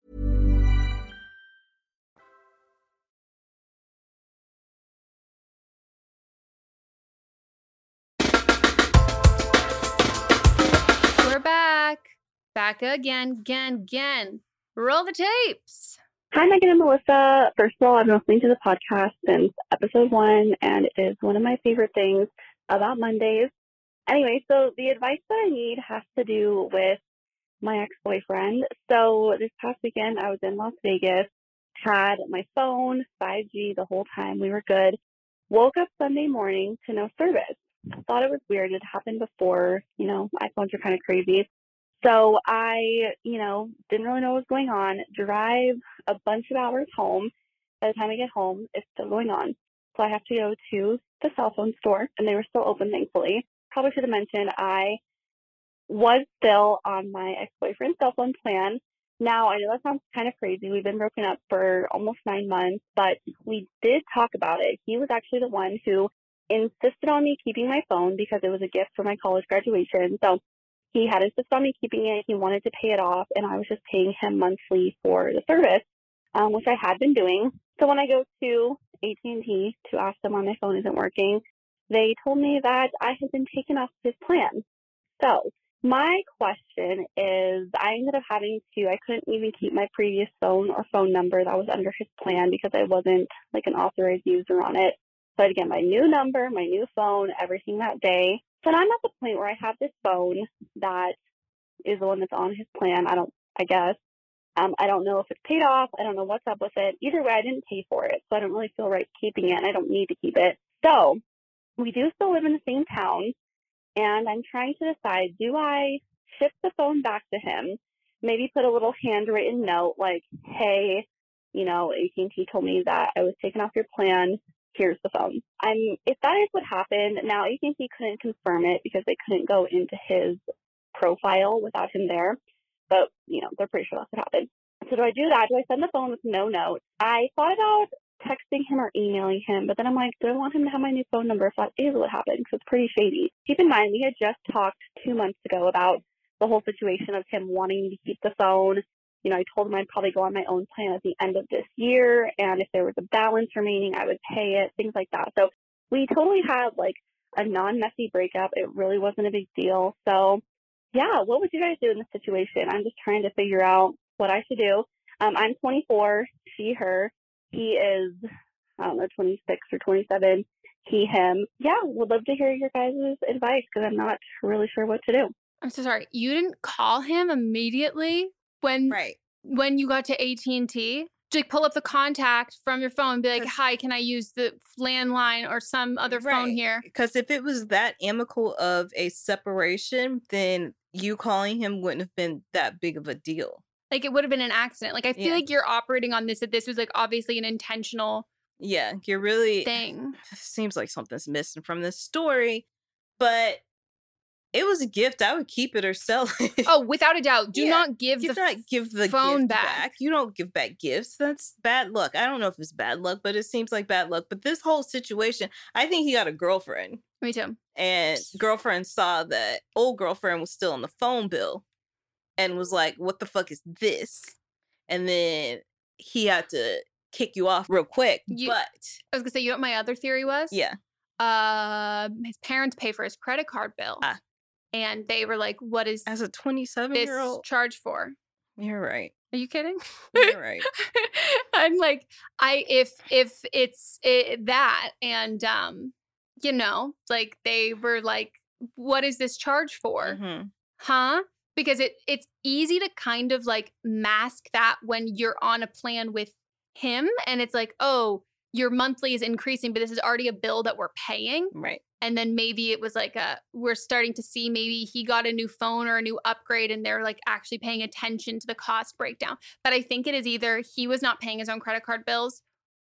S10: Back again. Roll the tapes.
S15: Hi, Megan and Melissa. First of all, I've been listening to the podcast since episode 1, and it is one of my favorite things about Mondays. Anyway, so the advice that I need has to do with my ex-boyfriend. So this past weekend, I was in Las Vegas, had my phone, 5G the whole time. We were good. Woke up Sunday morning to no service. I thought it was weird. It happened before. iPhones are kind of crazy. So I, didn't really know what was going on. Drive a bunch of hours home. By the time I get home, it's still going on. So I have to go to the cell phone store, and they were still open, thankfully. Probably should have mentioned I was still on my ex-boyfriend's cell phone plan. Now, I know that sounds kind of crazy. We've been broken up for almost 9 months, but we did talk about it. He was actually the one who insisted on me keeping my phone because it was a gift for my college graduation. So he had insisted on me keeping it. He wanted to pay it off, and I was just paying him monthly for the service, which I had been doing. So when I go to AT&T to ask them why my phone isn't working, they told me that I had been taken off his plan. So my question is, I ended up I couldn't even keep my previous phone or phone number that was under his plan because I wasn't like an authorized user on it. So I had to get my new number, my new phone, everything that day. So I'm at the point where I have this phone that is the one that's on his plan. I don't know if it's paid off. I don't know what's up with it. Either way, I didn't pay for it, so I don't really feel right keeping it, and I don't need to keep it. So we do still live in the same town, and I'm trying to decide, do I ship the phone back to him, maybe put a little handwritten note like, hey, AT&T told me that I was taken off your plan. Here's the phone. If that is what happened, now AT&T couldn't confirm it because they couldn't go into his profile without him there. But, they're pretty sure that's what happened. So do I do that? Do I send the phone with no note? I thought about texting him or emailing him, but then I'm like, do I want him to have my new phone number if that is what happened? Because it's pretty shady. Keep in mind, we had just talked 2 months ago about the whole situation of him wanting to keep the phone. I told him I'd probably go on my own plan at the end of this year, and if there was a balance remaining, I would pay it, things like that. So we totally had like a non-messy breakup. It really wasn't a big deal. So yeah, what would you guys do in this situation? I'm just trying to figure out what I should do. I'm 24, she, her. He is, 26 or 27. He, him. Yeah, would love to hear your guys' advice because I'm not really sure what to do.
S10: I'm so sorry. You didn't call him immediately when you got to AT&T? To pull up the contact from your phone and be like, hi, can I use the landline or some other phone here?
S11: Because if it was that amicable of a separation, then you calling him wouldn't have been that big of a deal.
S10: Like, it would have been an accident. Like, I feel like you're operating on this, that this was, like, obviously an intentional
S11: you're really...
S10: thing.
S11: Seems like something's missing from this story. But it was a gift. I would keep it or sell it.
S10: Oh, without a doubt. Do not give the phone back.
S11: You don't give back gifts. That's bad luck. I don't know if it's bad luck, but it seems like bad luck. But this whole situation, I think he got a girlfriend.
S10: Me too.
S11: And girlfriend saw that old girlfriend was still on the phone bill and was like, what the fuck is this? And then he had to kick you off real quick. But
S10: I was going to say, you know what my other theory was?
S11: Yeah.
S10: His parents pay for his credit card bill. And they were like, what is
S11: as a 27-year-old
S10: charge for?
S11: You're right.
S10: Are you kidding?
S11: You're right.
S10: I'm like, if it's that, and like they were like, what is this charge for?
S11: Mm-hmm.
S10: Huh? Because it's easy to kind of like mask that when you're on a plan with him and it's like, oh, your monthly is increasing, but this is already a bill that we're paying.
S11: Right.
S10: And then maybe it was like we're starting to see maybe he got a new phone or a new upgrade and they're like actually paying attention to the cost breakdown. But I think it is either he was not paying his own credit card bills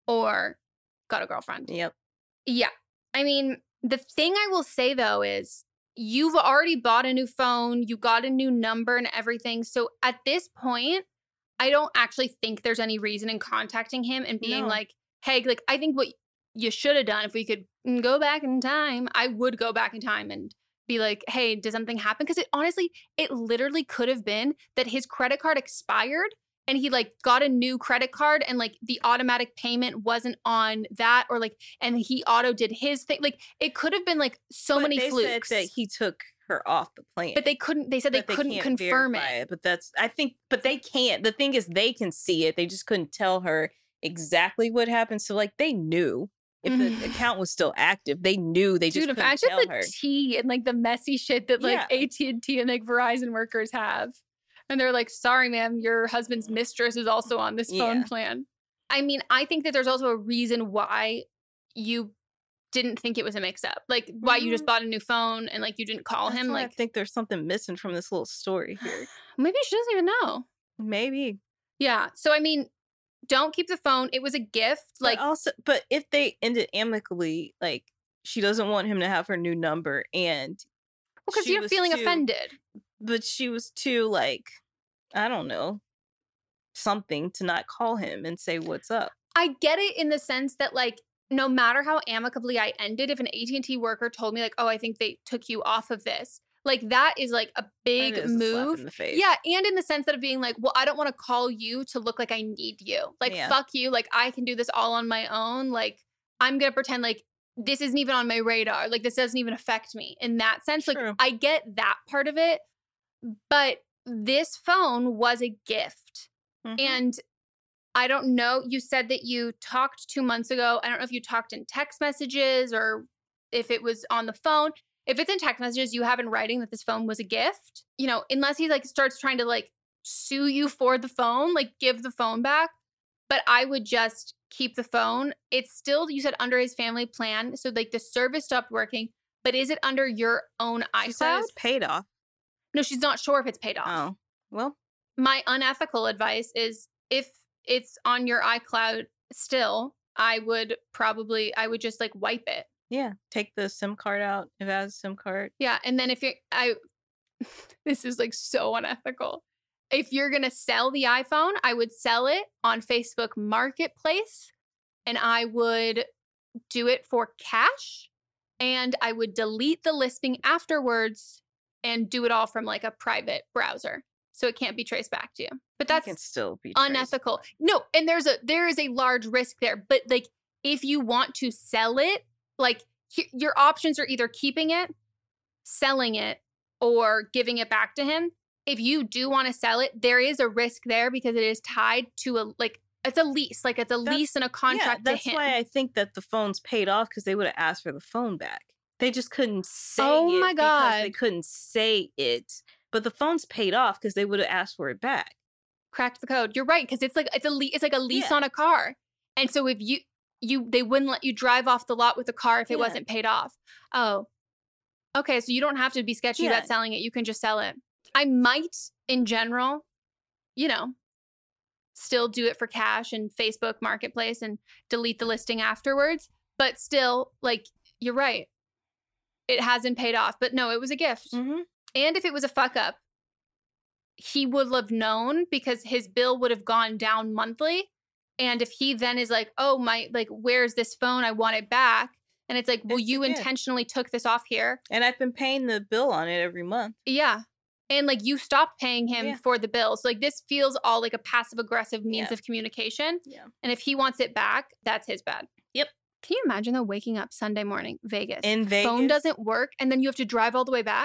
S10: or got a girlfriend.
S11: Yep.
S10: Yeah. I mean, the thing I will say though is you've already bought a new phone, you got a new number and everything. So at this point, I don't actually think there's any reason in contacting him and being like, hey, like, I think what you should have done if we could go back in time, I would go back in time and be like, hey, did something happen? Because it literally could have been that his credit card expired and he like got a new credit card and like the automatic payment wasn't on that, or like, and he auto did his thing. Like it could have been like many flukes.
S11: Said that he took her off the plan.
S10: But they said they couldn't confirm it.
S11: But they can't. The thing is they can see it. They just couldn't tell her exactly what happened. So like they knew if the account was still active, they knew. They just couldn't tell her.
S10: The tea and like the messy shit that like AT&T and like Verizon workers have. And they're like, sorry, ma'am, your husband's mistress is also on this phone plan. I mean, I think that there's also a reason why you didn't think it was a mix-up. Like, why you just bought a new phone and, like, you didn't call him. Like,
S11: I think there's something missing from this little story here.
S10: Maybe she doesn't even know.
S11: Maybe.
S10: Yeah. So, I mean, don't keep the phone. It was a gift.
S11: But if they ended amicably, like, she doesn't want him to have her new number and...
S10: Because you're feeling offended.
S11: But she was too, like, I don't know, something to not call him and say what's up.
S10: I get it in the sense that, like, no matter how amicably I ended, if an AT&T worker told me, like, oh, I think they took you off of this, like, that is, like, a big move.
S11: A slap in the face.
S10: Yeah, and in the sense that of being like, well, I don't want to call you to look like I need you. Like, fuck you. Like, I can do this all on my own. Like, I'm going to pretend like this isn't even on my radar. Like, this doesn't even affect me in that sense. True. Like, I get that part of it, but this phone was a gift. Mm-hmm. And I don't know. You said that you talked 2 months ago. I don't know if you talked in text messages or if it was on the phone. If it's in text messages, you have in writing that this phone was a gift. You know, unless he like starts trying to like sue you for the phone, like give the phone back. But I would just keep the phone. It's still, you said, under his family plan. So like the service stopped working. But is it under your own iCloud?
S11: She said it's paid off.
S10: No, she's not sure if it's paid off.
S11: Oh, well.
S10: My unethical advice is if it's on your iCloud still, I would just like wipe it.
S11: Yeah. Take the SIM card out if it has a SIM card.
S10: Yeah. And then this is like so unethical. If you're going to sell the iPhone, I would sell it on Facebook Marketplace and I would do it for cash and I would delete the listing afterwards and do it all from like a private browser. So it can't be traced back to you. But that's
S11: can still be
S10: unethical. No, and there is a large risk there. But like if you want to sell it, like your options are either keeping it, selling it, or giving it back to him. If you do want to sell it, there is a risk there because it is tied to it's a lease. Like it's a lease and a contract to him.
S11: That's why I think that the phone's paid off because they would have asked for the phone back. They just couldn't say
S10: oh
S11: it
S10: my God.
S11: because they couldn't say it. But the phone's paid off because they would have asked for it back.
S10: Cracked the code. You're right, because it's like a lease on a car. And so if they wouldn't let you drive off the lot with the car if it wasn't paid off. Oh. Okay, so you don't have to be sketchy about selling it. You can just sell it. I might, in general, still do it for cash and Facebook Marketplace and delete the listing afterwards. But still, like, you're right. It hasn't paid off. But no, it was a gift.
S11: Mm-hmm.
S10: And if it was a fuck up, he would have known because his bill would have gone down monthly. And if he then is like, oh, where's this phone? I want it back. And it's like, well, you intentionally took this off here.
S11: And I've been paying the bill on it every month.
S10: Yeah. And like you stopped paying him for the bill. So like this feels all like a passive aggressive means of communication.
S11: Yeah.
S10: And if he wants it back, that's his bad.
S11: Yep.
S10: Can you imagine though waking up Sunday morning, Vegas?
S11: In Vegas?
S10: Phone doesn't work and then you have to drive all the way back?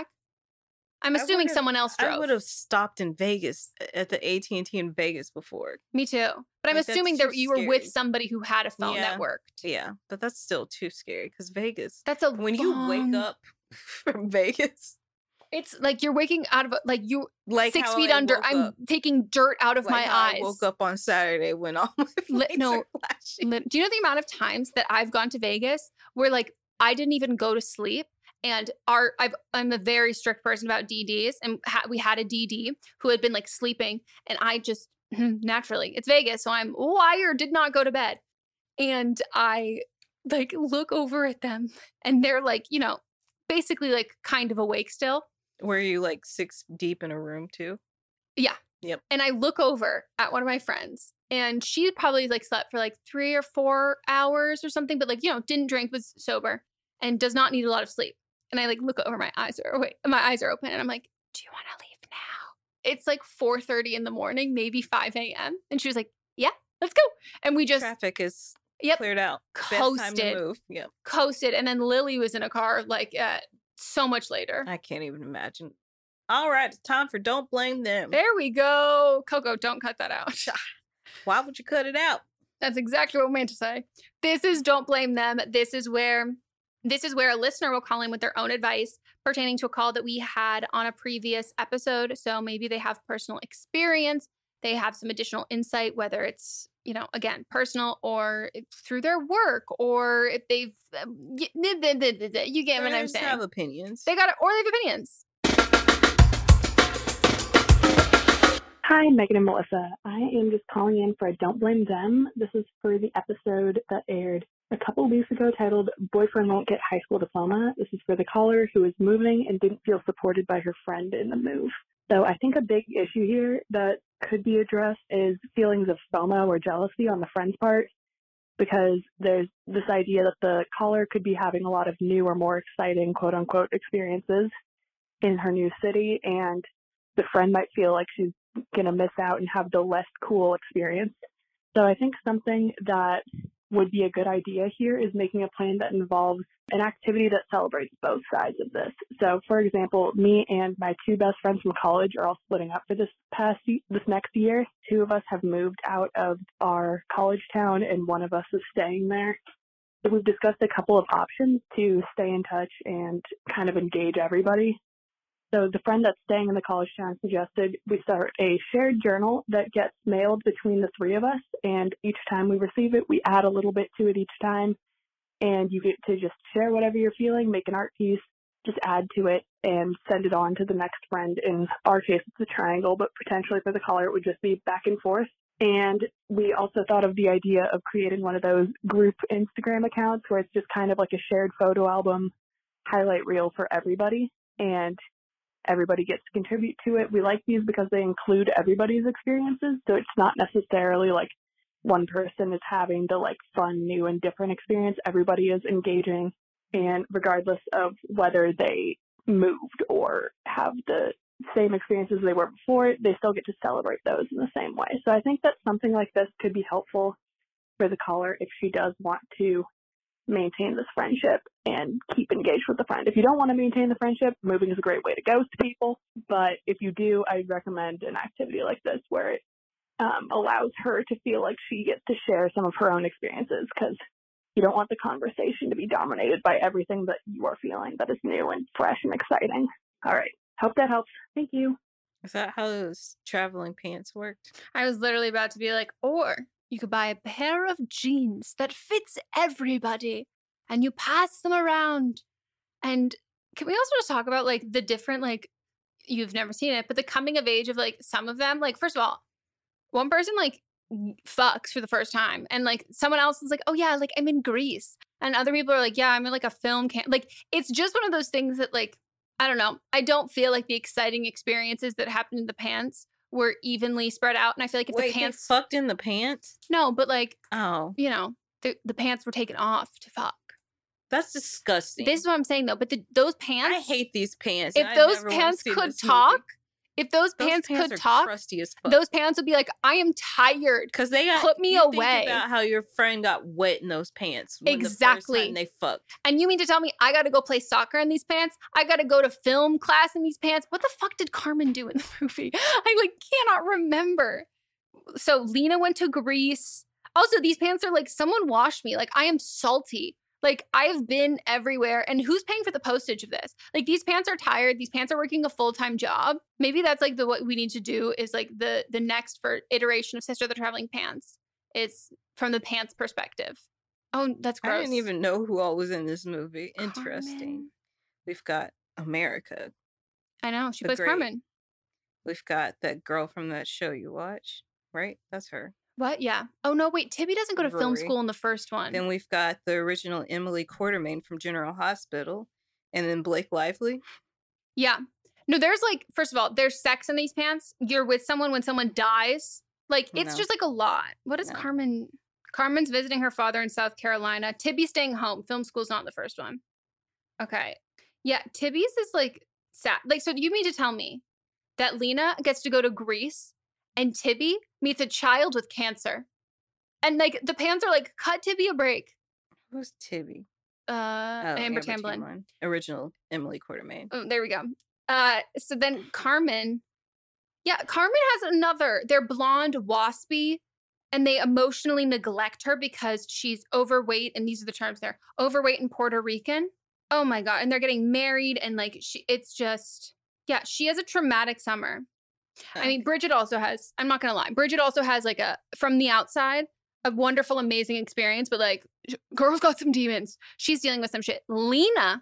S10: I'm assuming someone else drove.
S11: I would have stopped in Vegas at the AT&T in Vegas before.
S10: Me too. But I'm assuming that you were with somebody who had a phone that worked.
S11: Yeah, but that's still too scary because Vegas.
S10: That's
S11: when you wake up from Vegas.
S10: It's like you're waking out of you 6 feet under. I'm
S11: up.
S10: taking dirt out of my eyes.
S11: I woke up on Saturday when all my lights are flashing.
S10: Do you know the amount of times that I've gone to Vegas where like I didn't even go to sleep? And I'm a very strict person about DDs. And we had a DD who had been like sleeping. And I just, naturally, it's Vegas. So I'm wired, did not go to bed. And I like look over at them and they're like, basically like kind of awake still.
S11: Were you like 6 deep in a room too?
S10: Yeah.
S11: Yep.
S10: And I look over at one of my friends and she probably like slept for like 3 or 4 hours or something, but like, didn't drink, was sober and does not need a lot of sleep. And I like look over, my eyes are open and I'm like, do you want to leave now? It's like 4:30 in the morning, maybe 5 a.m. And she was like, yeah, let's go. And we just.
S11: Traffic is cleared out.
S10: Coasted.
S11: Best time to move. Yep.
S10: Coasted. And then Lily was in a car like so much later.
S11: I can't even imagine. All right, it's time for Don't Blame Them.
S10: There we go. Coco, don't cut that out.
S11: Why would you cut it out?
S10: That's exactly what I meant to say. This is Don't Blame Them. This is where a listener will call in with their own advice pertaining to a call that we had on a previous episode. So maybe they have personal experience. They have some additional insight, whether it's, again, personal or through their work or if they've, you get what I'm saying.
S11: They have opinions.
S10: They have opinions.
S21: Hi, Megan and Melissa. I am just calling in for a Don't Blame Them. This is for the episode that aired a couple of weeks ago titled Boyfriend Won't Get High School Diploma. This is for the caller who was moving and didn't feel supported by her friend in the move. So I think a big issue here that could be addressed is feelings of FOMO or jealousy on the friend's part, because there's this idea that the caller could be having a lot of new or more exciting quote-unquote experiences in her new city, and the friend might feel like she's going to miss out and have the less cool experience. So I think something that would be a good idea here is making a plan that involves an activity that celebrates both sides of this. So, for example, me and my two best friends from college are all splitting up for this next year. Two of us have moved out of our college town, and one of us is staying there. So we've discussed a couple of options to stay in touch and kind of engage everybody. So the friend that's staying in the college town suggested we start a shared journal that gets mailed between the three of us, and each time we receive it, we add a little bit to it each time, and you get to just share whatever you're feeling, make an art piece, just add to it, and send it on to the next friend. In our case, it's a triangle, but potentially for the caller, it would just be back and forth. And we also thought of the idea of creating one of those group Instagram accounts where it's just kind of like a shared photo album highlight reel for everybody, and everybody gets to contribute to it. We like these because they include everybody's experiences, so it's not necessarily like one person is having the like fun, new, and different experience. Everybody is engaging, and regardless of whether they moved or have the same experiences they were before, they still get to celebrate those in the same way. So I think that something like this could be helpful for the caller if she does want to maintain this friendship and keep engaged with the friend. If you don't want to maintain the friendship, moving is a great way to ghost people. But if you do, I'd recommend an activity like this where it allows her to feel like she gets to share some of her own experiences, because you don't want the conversation to be dominated by everything that you are feeling that is new and fresh and exciting. All right. Hope that helps. Thank you.
S11: Is that how those traveling pants worked?
S10: I was literally about to be like, or you could buy a pair of jeans that fits everybody and you pass them around. And can we also just talk about like the different, like, you've never seen it, but the coming of age of like some of them, like, first of all, one person like fucks for the first time, and like someone else is like, oh yeah, like I'm in Greece, and other people are like, yeah, I'm in like a film camp. Like, it's just one of those things that like, I don't know. I don't feel like the exciting experiences that happened in the pants were evenly spread out. And I feel like if the pants
S11: fucked in the pants?
S10: No, but like, you know, the pants were taken off to fuck.
S11: That's disgusting.
S10: This is what I'm saying though. But those pants,
S11: I hate these pants.
S10: If those pants could talk, if those pants could talk,
S11: crusty as fuck.
S10: Those pants would be like, I am tired.
S11: Because they got,
S10: put me away.
S11: Think about how your friend got wet in those pants.
S10: Exactly.
S11: The first time they fucked.
S10: And you mean to tell me I got to go play soccer in these pants? I got to go to film class in these pants? What the fuck did Carmen do in the movie? I like cannot remember. So Lena went to Greece. Also, these pants are like, someone washed me. Like, I am salty. Like, I have been everywhere. And who's paying for the postage of this? Like, these pants are tired. These pants are working a full-time job. Maybe that's like what we need to do is like the next for iteration of Sister of the Traveling Pants. It's from the pants perspective. Oh, that's gross.
S11: I didn't even know who all was in this movie. Carmen. Interesting. We've got America.
S10: I know. She plays Carmen.
S11: We've got that girl from that show you watch, right? That's her.
S10: What? Yeah. Oh, no, wait. Tibby doesn't go to film school in the first one.
S11: Then we've got the original Emily Quartermain from General Hospital. And then Blake Lively.
S10: Yeah. No, there's like, first of all, there's sex in these pants. You're with someone when someone dies. Like, it's just like a lot. What is Carmen? Carmen's visiting her father in South Carolina. Tibby's staying home. Film school's not the first one. Okay. Yeah, Tibby's is like sad. Like, so you mean to tell me that Lena gets to go to Greece and Tibby meets a child with cancer? And like the pants are like, cut Tibby a break.
S11: Who's Tibby?
S10: Amber Tamblyn.
S11: Original Emily Quartermain.
S10: Oh, there we go. So then Carmen. Yeah, Carmen has another. They're blonde, waspy, and they emotionally neglect her because she's overweight. And these are the terms there: overweight and Puerto Rican. Oh my God. And they're getting married. And like, it's just, yeah, she has a traumatic summer. I mean, Bridget also has, I'm not going to lie, Bridget also has like from the outside, a wonderful, amazing experience, but like, girl's got some demons. She's dealing with some shit. Lena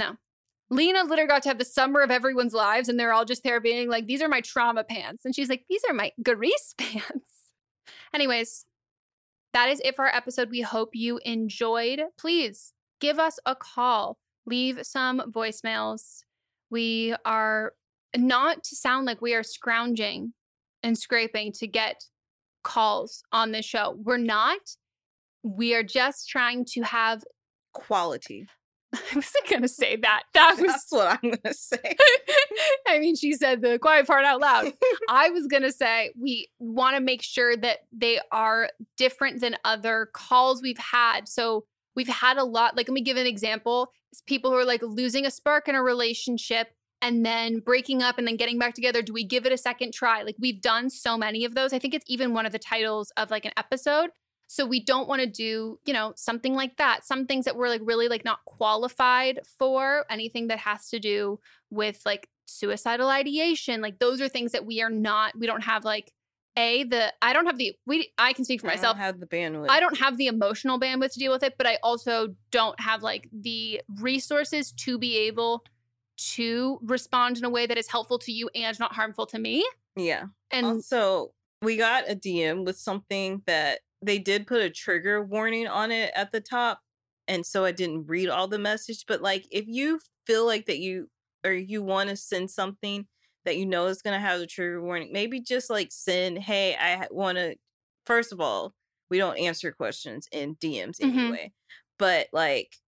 S10: literally got to have the summer of everyone's lives, and they're all just there being like, these are my trauma pants. And she's like, these are my Grease pants. Anyways, that is it for our episode. We hope you enjoyed. Please give us a call. Leave some voicemails. We are not to sound like we are scrounging and scraping to get calls on this show. We're not. We are just trying to have
S11: quality.
S10: I wasn't going to say that. That's
S11: what I'm going to say.
S10: I mean, she said the quiet part out loud. I was going to say we want to make sure that they are different than other calls we've had. So we've had a lot, like, let me give an example. It's people who are like losing a spark in a relationship and then breaking up and then getting back together. Do we give it a second try? Like, we've done so many of those. I think it's even one of the titles of like an episode. So we don't want to do, you know, something like that. Some things that we're like really like not qualified for, anything that has to do with like suicidal ideation. Like, those are things that we don't have like I can speak for myself.
S11: I don't have the bandwidth.
S10: I don't have the emotional bandwidth to deal with it, but I also don't have like the resources to be able to respond in a way that is helpful to you and not harmful to me.
S11: Yeah.
S10: And
S11: also, we got a DM with something that they did put a trigger warning on it at the top. And so I didn't read all the message. But like, if you feel like that you want to send something that you know is going to have the trigger warning, maybe just like send, hey, I want to, first of all, we don't answer questions in DMs anyway. But like,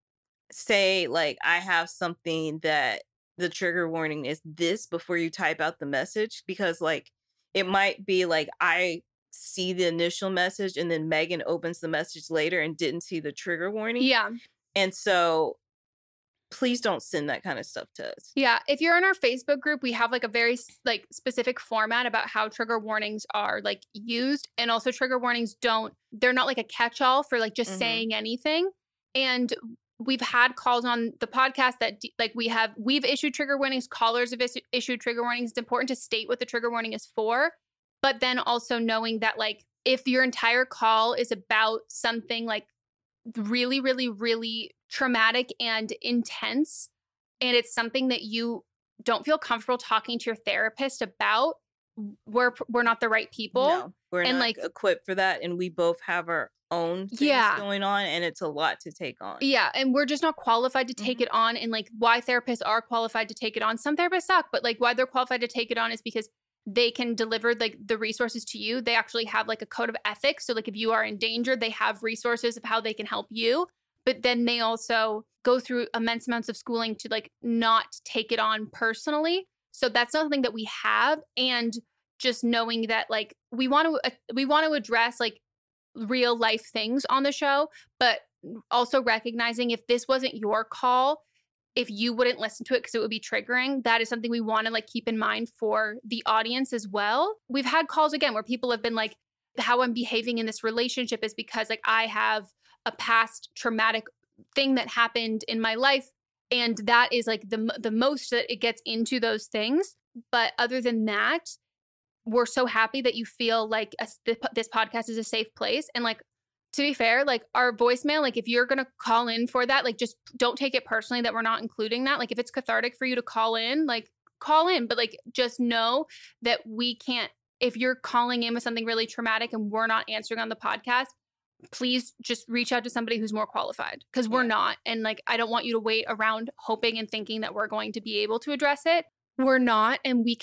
S11: say like, I have something that the trigger warning is this before you type out the message, because like, it might be like, I see the initial message and then Megan opens the message later and didn't see the trigger warning.
S10: Yeah.
S11: And so please don't send that kind of stuff to us.
S10: Yeah. If you're in our Facebook group, we have like a very like specific format about how trigger warnings are like used. And also trigger warnings they're not like a catch-all for like just saying anything. And we've had calls on the podcast that like we've issued trigger warnings. Callers have issued trigger warnings. It's important to state what the trigger warning is for. But then also knowing that like if your entire call is about something like really, really, really traumatic and intense, and it's something that you don't feel comfortable talking to your therapist about, we're not the right people.
S11: No, we're not like equipped for that. And we both have our own things going on, and it's a lot to take on.
S10: Yeah. And we're just not qualified to take it on. And like why therapists are qualified to take it on. Some therapists suck, but like why they're qualified to take it on is because they can deliver like the resources to you. They actually have like a code of ethics. So like if you are in danger, they have resources of how they can help you. But then they also go through immense amounts of schooling to like not take it on personally. So that's something that we have. And just knowing that like we want to address like real life things on the show, but also recognizing if this wasn't your call, if you wouldn't listen to it because it would be triggering, that is something we want to like keep in mind for the audience as well. We've had calls again where people have been like, how I'm behaving in this relationship is because like I have a past traumatic thing that happened in my life. And that is like the most that it gets into those things. But other than that, we're so happy that you feel like this podcast is a safe place. And like, to be fair, like our voicemail, like if you're going to call in for that, like just don't take it personally that we're not including that. Like if it's cathartic for you to call in, like call in, but like just know that we can't, if you're calling in with something really traumatic and we're not answering on the podcast, please just reach out to somebody who's more qualified because we're not. And like, I don't want you to wait around hoping and thinking that we're going to be able to address it. We're not. And we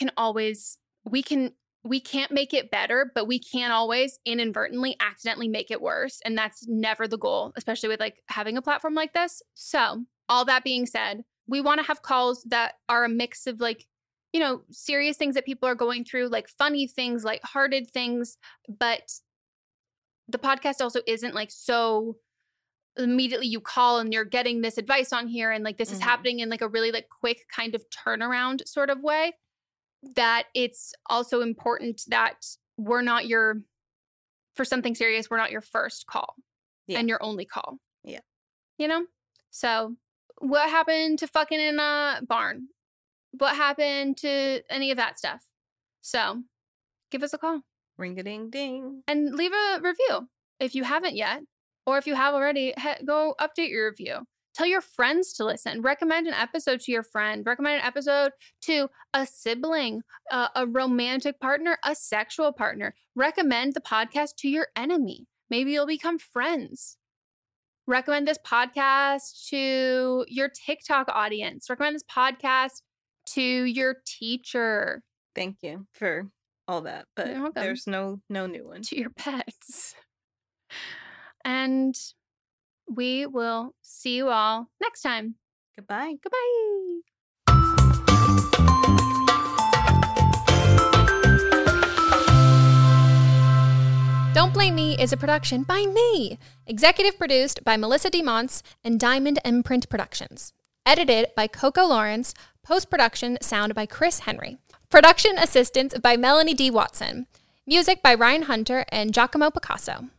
S10: can't make it better, but we can always inadvertently accidentally make it worse. And that's never the goal, especially with like having a platform like this. So all that being said, we want to have calls that are a mix of like, you know, serious things that people are going through, like funny things, lighthearted things. But the podcast also isn't like so immediately you call and you're getting this advice on here. And like, this is happening in like a really like quick kind of turnaround sort of way. That it's also important that we're not for something serious, we're not your first call and your only call.
S11: Yeah.
S10: You know? So what happened to fucking in a barn? What happened to any of that stuff? So give us a call.
S11: Ring-a-ding-ding.
S10: And leave a review if you haven't yet. Or if you have already, go update your review. Tell your friends to listen. Recommend an episode to your friend. Recommend an episode to a sibling, a romantic partner, a sexual partner. Recommend the podcast to your enemy. Maybe you'll become friends. Recommend this podcast to your TikTok audience. Recommend this podcast to your teacher.
S11: Thank you for all that. But there's no new one.
S10: To your pets. And we will see you all next time.
S11: Goodbye.
S10: Goodbye. Don't Blame Me is a production by me. Executive produced by Melissa DeMonts and Diamond Imprint Productions. Edited by Coco Lawrence. Post-production sound by Chris Henry. Production assistance by Melanie D. Watson. Music by Ryan Hunter and Giacomo Picasso.